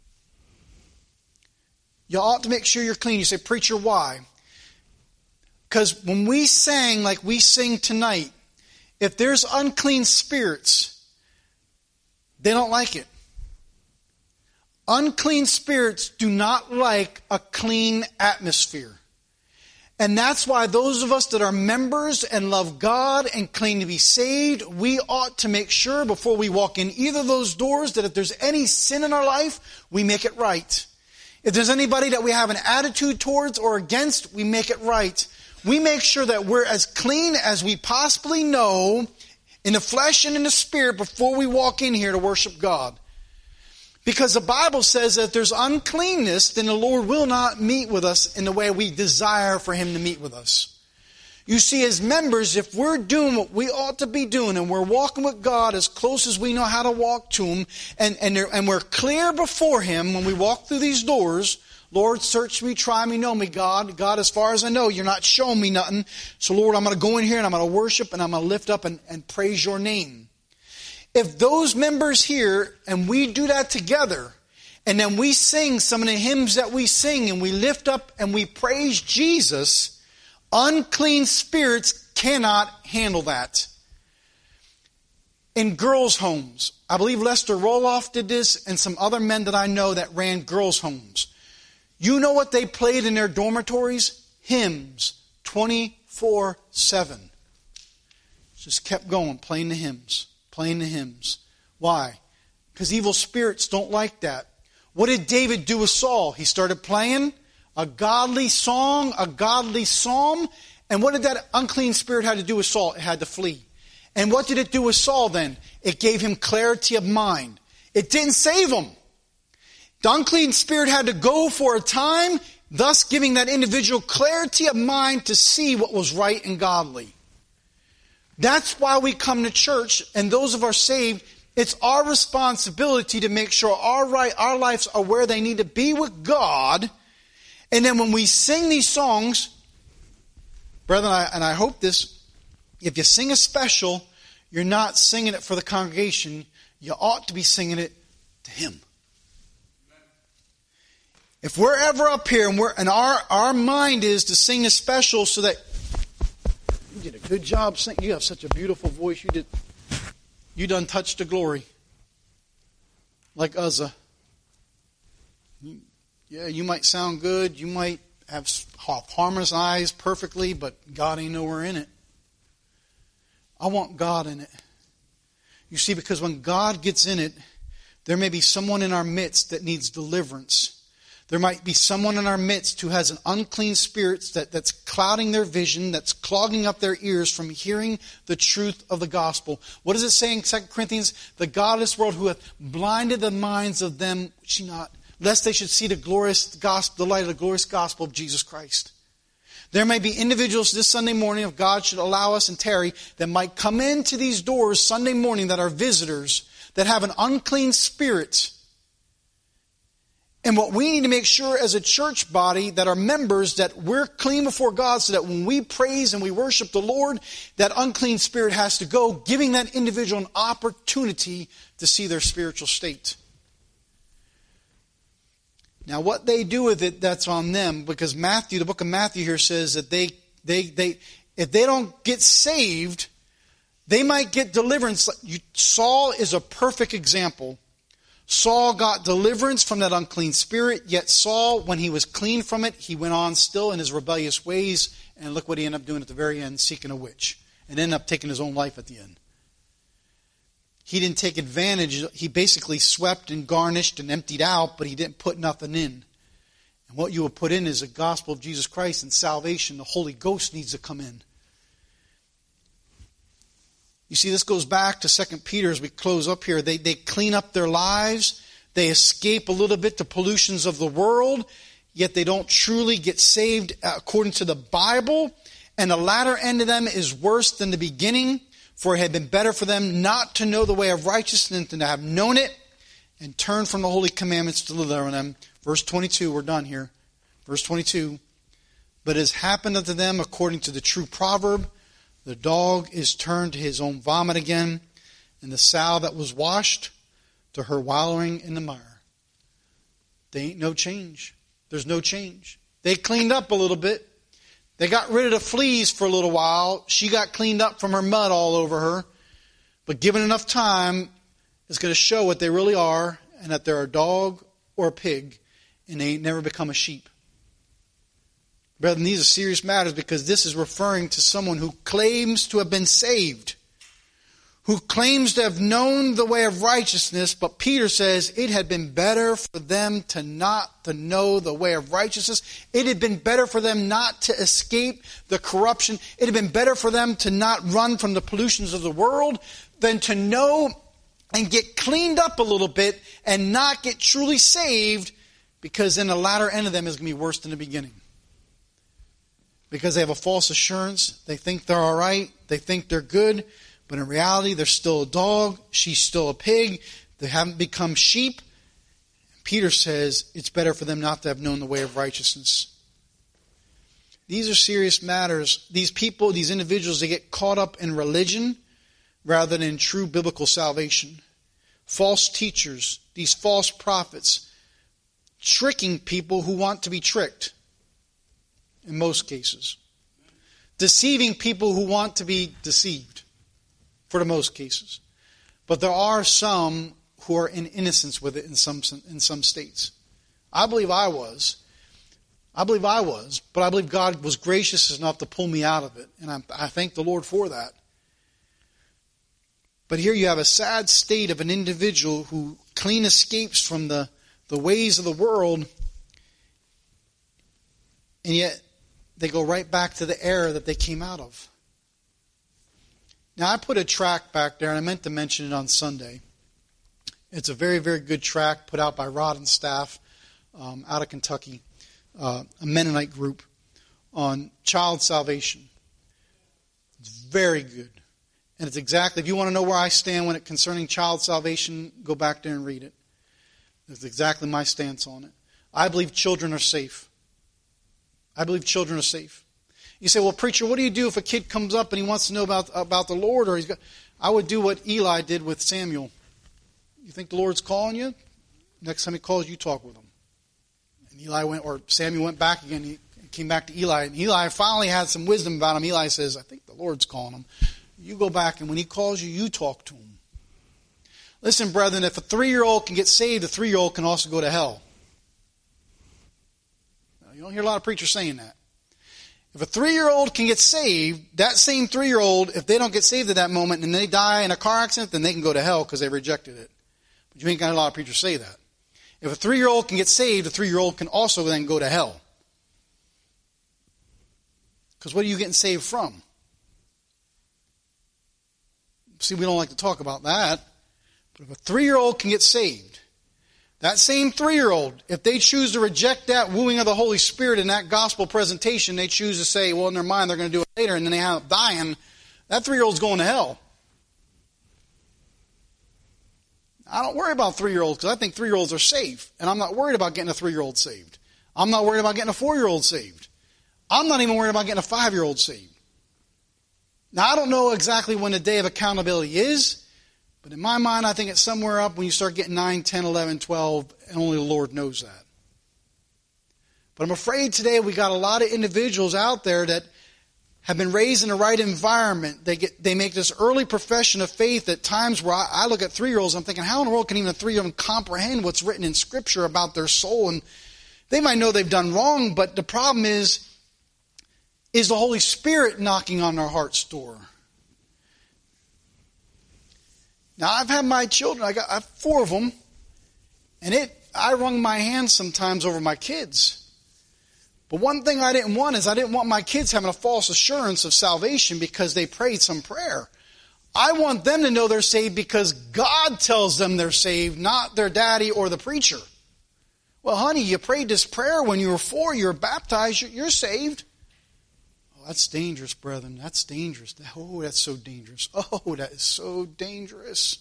You ought to make sure you're clean. You say, preacher, why? Because when we sang like we sing tonight, if there's unclean spirits, they don't like it. Unclean spirits do not like a clean atmosphere. And that's why those of us that are members and love God and claim to be saved, we ought to make sure before we walk in either of those doors that if there's any sin in our life, we make it right. If there's anybody that we have an attitude towards or against, we make it right. We make sure that we're as clean as we possibly know in the flesh and in the spirit before we walk in here to worship God. Because the Bible says that if there's uncleanness, then the Lord will not meet with us in the way we desire for Him to meet with us. You see, as members, if we're doing what we ought to be doing and we're walking with God as close as we know how to walk to Him, and we're clear before Him when we walk through these doors, Lord, search me, try me, know me, God. God, as far as I know, you're not showing me nothing. So, Lord, I'm going to go in here and I'm going to worship and I'm going to lift up and praise your name. If those members here, and we do that together, and then we sing some of the hymns that we sing, and we lift up and we praise Jesus, unclean spirits cannot handle that. In girls' homes, I believe Lester Roloff did this, and some other men that I know that ran girls' homes. You know what they played in their dormitories? Hymns, 24/7. Just kept going, playing the hymns. Playing the hymns. Why? Because evil spirits don't like that. What did David do with Saul? He started playing a godly song, a godly psalm. And what did that unclean spirit have to do with Saul? It had to flee. And what did it do with Saul then? It gave him clarity of mind. It didn't save him. The unclean spirit had to go for a time, thus giving that individual clarity of mind to see what was right and godly. That's why we come to church, and those of us saved, it's our responsibility to make sure our lives are where they need to be with God. And then when we sing these songs, brethren, and I hope this, if you sing a special, you're not singing it for the congregation. You ought to be singing it to Him. If we're ever up here and our mind is to sing a special so that you did a good job singing. You have such a beautiful voice. You done touched the glory. Like Uzzah. Yeah, you might sound good. You might have harmless eyes perfectly, but God ain't nowhere in it. I want God in it. You see, because when God gets in it, there may be someone in our midst that needs deliverance. There might be someone in our midst who has an unclean spirit that's clouding their vision, that's clogging up their ears from hearing the truth of the gospel. What does it say in 2 Corinthians? The God of this world who hath blinded the minds of them which see not, lest they should see the glorious gospel, the light of the glorious gospel of Jesus Christ. There may be individuals this Sunday morning, if God should allow us and tarry, that might come into these doors Sunday morning that are visitors, that have an unclean spirit. And what we need to make sure as a church body that are members, that we're clean before God so that when we praise and we worship the Lord, that unclean spirit has to go, giving that individual an opportunity to see their spiritual state. Now what they do with it, that's on them, because Matthew, the book of Matthew here says that they if they don't get saved, they might get deliverance. Saul is a perfect example. Saul got deliverance from that unclean spirit, yet Saul, when he was clean from it, he went on still in his rebellious ways, and look what he ended up doing at the very end, seeking a witch, and ended up taking his own life at the end. He didn't take advantage. He basically swept and garnished and emptied out, but he didn't put nothing in. And what you will put in is the gospel of Jesus Christ and salvation. The Holy Ghost needs to come in. You see, this goes back to 2 Peter as we close up here. They clean up their lives. They escape a little bit the pollutions of the world, yet they don't truly get saved according to the Bible. And the latter end of them is worse than the beginning, for it had been better for them not to know the way of righteousness than to have known it and turn from the holy commandments to deliver them. Verse 22, we're done here. Verse 22, but it has happened unto them according to the true proverb, the dog is turned to his own vomit again, and the sow that was washed to her wallowing in the mire. There ain't no change. There's no change. They cleaned up a little bit. They got rid of the fleas for a little while. She got cleaned up from her mud all over her. But given enough time, it's going to show what they really are, and that they're a dog or a pig, and they ain't never become a sheep. Brethren, these are serious matters because this is referring to someone who claims to have been saved, who claims to have known the way of righteousness, but Peter says it had been better for them to not to know the way of righteousness. It had been better for them not to escape the corruption. It had been better for them to not run from the pollutions of the world than to know and get cleaned up a little bit and not get truly saved, because then the latter end of them is going to be worse than the beginning. Because they have a false assurance. They think they're all right. They think they're good. But in reality, they're still a dog. She's still a pig. They haven't become sheep. Peter says it's better for them not to have known the way of righteousness. These are serious matters. These people, these individuals, they get caught up in religion rather than in true biblical salvation. False teachers, these false prophets, tricking people who want to be tricked. In most cases. Deceiving people who want to be deceived. For the most cases. But there are some who are in innocence with it in some states. I believe I was. But I believe God was gracious enough to pull me out of it. And I thank the Lord for that. But here you have a sad state of an individual who clean escapes from the ways of the world. And yet they go right back to the error that they came out of. Now, I put a tract back there, and I meant to mention it on Sunday. It's a very, very good tract put out by Rod and Staff out of Kentucky, a Mennonite group, on child salvation. It's very good. And it's exactly, if you want to know where I stand when it concerning child salvation, go back there and read it. That's exactly my stance on it. I believe children are safe. I believe children are safe. You say, well, preacher, what do you do if a kid comes up and he wants to know about the Lord? I would do what Eli did with Samuel. You think the Lord's calling you? Next time he calls you, talk with him. And Samuel went back again. He came back to Eli. And Eli finally had some wisdom about him. Eli says, I think the Lord's calling him. You go back, and when he calls you, you talk to him. Listen, brethren, if a 3-year-old can get saved, a 3-year-old can also go to hell. Now, you don't hear a lot of preachers saying that. If a 3-year-old can get saved, that same 3-year-old, if they don't get saved at that moment and they die in a car accident, then they can go to hell because they rejected it. But you ain't got a lot of preachers say that. If a 3-year-old can get saved, a 3-year-old can also then go to hell. Because what are you getting saved from? See, we don't like to talk about that. But if a 3-year-old can get saved, that same 3-year-old, if they choose to reject that wooing of the Holy Spirit in that gospel presentation, they choose to say, well, in their mind, they're going to do it later, and then they end up dying, that 3-year-old's going to hell. I don't worry about 3-year-olds because I think 3-year-olds are safe. And I'm not worried about getting a 3-year-old saved. I'm not worried about getting a 4-year-old saved. I'm not even worried about getting a 5-year-old saved. Now, I don't know exactly when the day of accountability is, but in my mind, I think it's somewhere up when you start getting 9, 10, 11, 12, and only the Lord knows that. But I'm afraid today we got a lot of individuals out there that have been raised in the right environment. They make this early profession of faith at times where I look at 3-year-olds, I'm thinking, how in the world can even a 3-year-old comprehend what's written in Scripture about their soul? And they might know they've done wrong, but the problem is the Holy Spirit knocking on their heart's door? Now, I've had my children, I have 4 of them, and I wrung my hands sometimes over my kids. But one thing I didn't want is I didn't want my kids having a false assurance of salvation because they prayed some prayer. I want them to know they're saved because God tells them they're saved, not their daddy or the preacher. Well, honey, you prayed this prayer when you were 4, you were baptized, you're saved. Oh, that's dangerous, brethren. That's dangerous. Oh, that's so dangerous. Oh, that is so dangerous.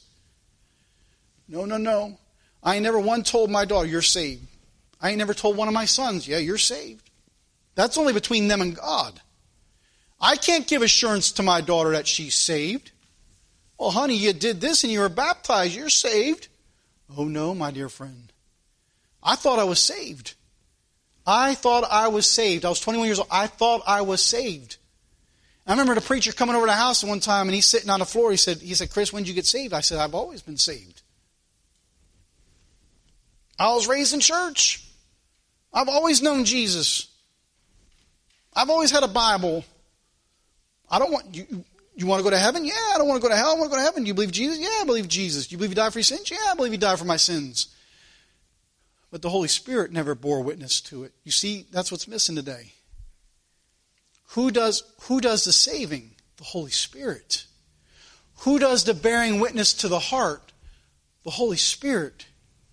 No. I ain't never once told my daughter, you're saved. I ain't never told one of my sons, yeah, you're saved. That's only between them and God. I can't give assurance to my daughter that she's saved. Well, honey, you did this and you were baptized. You're saved. Oh, no, my dear friend. I thought I was saved. I was 21 years old. I thought I was saved. I remember the preacher coming over to the house one time and he's sitting on the floor. He said, Chris, when did you get saved? I said, I've always been saved. I was raised in church. I've always known Jesus. I've always had a Bible. I don't want you. You want to go to heaven? Yeah, I don't want to go to hell. I want to go to heaven. Do you believe Jesus? Yeah, I believe Jesus. Do you believe he died for your sins? Yeah, I believe he died for my sins. But the Holy Spirit never bore witness to it. You see, that's what's missing today. Who does the saving? The Holy Spirit. Who does the bearing witness to the heart? The Holy Spirit.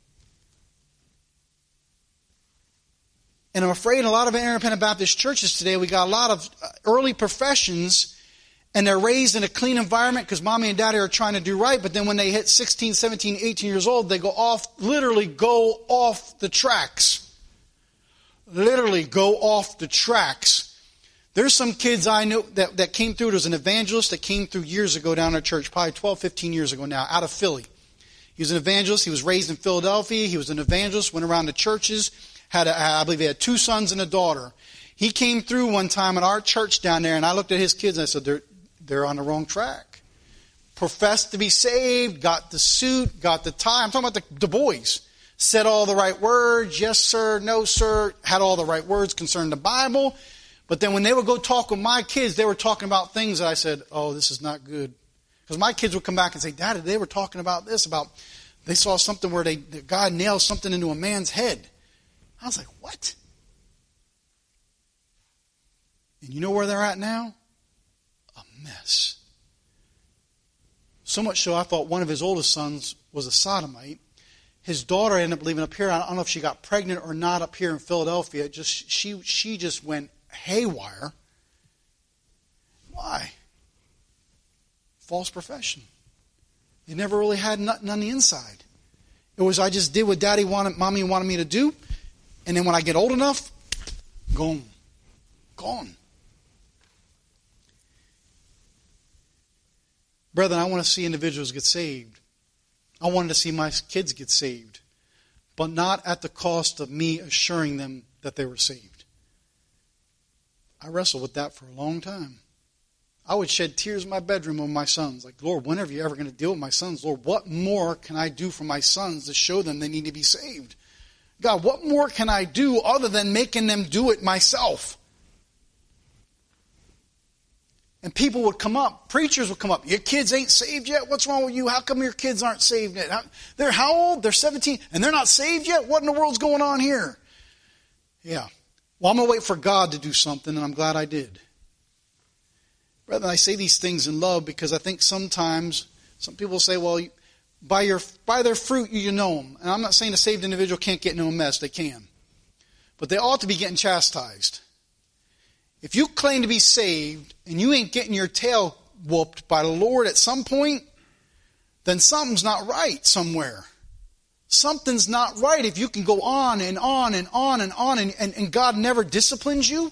And I'm afraid in a lot of independent Baptist churches today, we got a lot of early professions, and they're raised in a clean environment because mommy and daddy are trying to do right. But then when they hit 16, 17, 18 years old, they literally go off the tracks. Literally go off the tracks. There's some kids I know that came through. There's an evangelist that came through years ago down our church, probably 12, 15 years ago now, out of Philly. He was an evangelist. He was raised in Philadelphia. He was an evangelist, went around to churches. I believe he had 2 sons and a daughter. He came through one time at our church down there, and I looked at his kids and I said, they're on the wrong track. Professed to be saved, got the suit, got the tie. I'm talking about the boys. Said all the right words, yes sir, no sir, had all the right words concerning the Bible. But then when they would go talk with my kids, they were talking about things that I said, oh, this is not good. Because my kids would come back and say, Daddy, they were talking about this, they saw something where God nailed something into a man's head. I was like, what? And you know where they're at now? A mess. So much so I thought one of his oldest sons was a sodomite. His daughter ended up living up here. I don't know if she got pregnant or not up here in Philadelphia. She just went haywire. Why? False profession. They never really had nothing on the inside. It was, I just did what mommy wanted me to do. And then when I get old enough, gone. Brethren, I want to see individuals get saved. I wanted to see my kids get saved. But not at the cost of me assuring them that they were saved. I wrestled with that for a long time. I would shed tears in my bedroom over my sons. Like, Lord, when are you ever going to deal with my sons? Lord, what more can I do for my sons to show them they need to be saved? God, what more can I do other than making them do it myself? And people would come up, preachers would come up. Your kids ain't saved yet? What's wrong with you? How come your kids aren't saved yet? They're how old? They're 17 and they're not saved yet? What in the world's going on here? Yeah. Well, I'm going to wait for God to do something, and I'm glad I did. Brethren, I say these things in love because I think sometimes some people say, well, by their fruit you know them. And I'm not saying a saved individual can't get into a mess. They can. But they ought to be getting chastised. If you claim to be saved and you ain't getting your tail whooped by the Lord at some point, then something's not right somewhere. Something's not right if you can go on and on and on and on and God never disciplines you.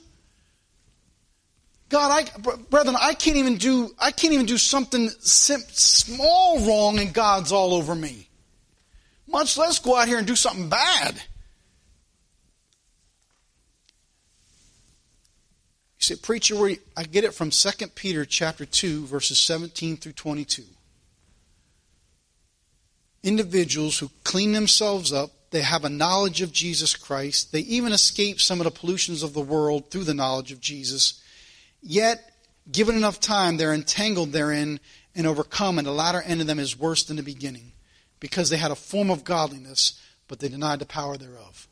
Brethren, I can't even do something small wrong and God's all over me. Much less go out here and do something bad. You say, preacher, I get it from 2 Peter chapter 2, verses 17 through 22. Individuals who clean themselves up, they have a knowledge of Jesus Christ, they even escape some of the pollutions of the world through the knowledge of Jesus. Yet, given enough time, they're entangled therein and overcome, and the latter end of them is worse than the beginning, because they had a form of godliness, but they denied the power thereof.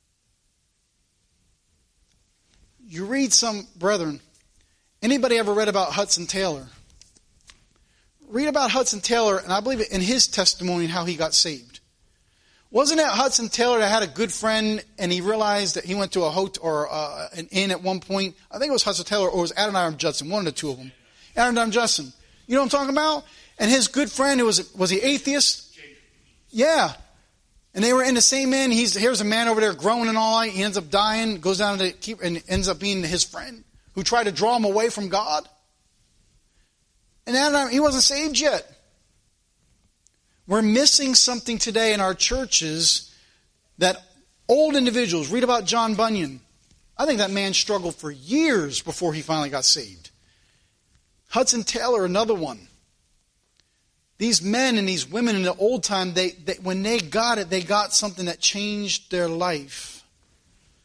You read some, brethren, anybody ever read about Hudson Taylor? Read about Hudson Taylor, and I believe in his testimony and how he got saved. Wasn't it Hudson Taylor that had a good friend and he realized that he went to a hotel or an inn at one point? I think it was Hudson Taylor or it was Adoniram Judson, one of the two of them. Adoniram Judson. You know what I'm talking about? And his good friend, was he atheist? Yeah. And they were in the same inn. Here's a man over there groaning all night. He ends up dying, goes down to keep, and ends up being his friend who tried to draw him away from God. And Adoniram, he wasn't saved yet. We're missing something today in our churches that old individuals, read about John Bunyan. I think that man struggled for years before he finally got saved. Hudson Taylor, another one. These men and these women in the old time, when they got it, they got something that changed their life.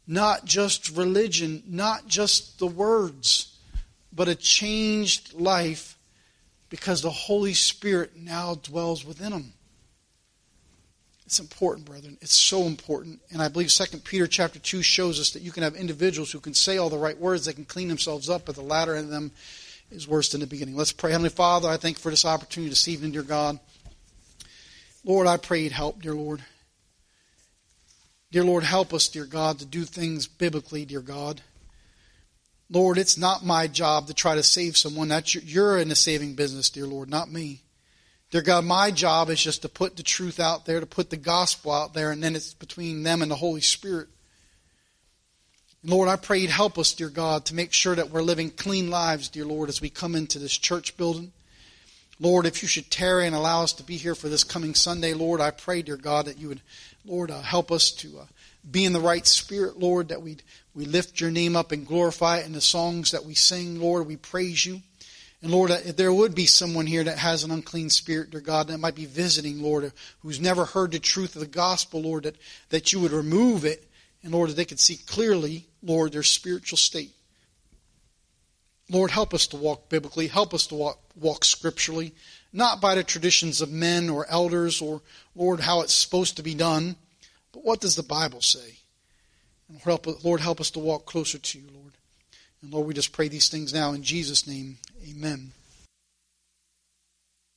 Not just religion, not just the words, but a changed life because the Holy Spirit now dwells within them. It's important, brethren. It's so important. And I believe 2 Peter chapter 2 shows us that you can have individuals who can say all the right words, they can clean themselves up, but the latter in them is worse than the beginning. Let's pray. Heavenly Father, I thank you for this opportunity this evening, dear God. Lord, I pray you'd help, dear Lord. Dear Lord, help us, dear God, to do things biblically, dear God. Lord, it's not my job to try to save someone. You're in the saving business, dear Lord, not me. Dear God, my job is just to put the truth out there, to put the gospel out there, and then it's between them and the Holy Spirit. And Lord, I pray you'd help us, dear God, to make sure that we're living clean lives, dear Lord, as we come into this church building. Lord, if you should tarry and allow us to be here for this coming Sunday, Lord, I pray, dear God, that you would, Lord, help us to be in the right spirit, Lord, that we lift your name up and glorify it in the songs that we sing, Lord. We praise you. And Lord, if there would be someone here that has an unclean spirit, dear God, that might be visiting, Lord, who's never heard the truth of the gospel, Lord, that you would remove it, and Lord, that they could see clearly, Lord, their spiritual state. Lord, help us to walk biblically. Help us to walk scripturally, not by the traditions of men or elders or, Lord, how it's supposed to be done, but what does the Bible say? And Lord, help us to walk closer to you, Lord. And Lord, we just pray these things now in Jesus' name. Amen.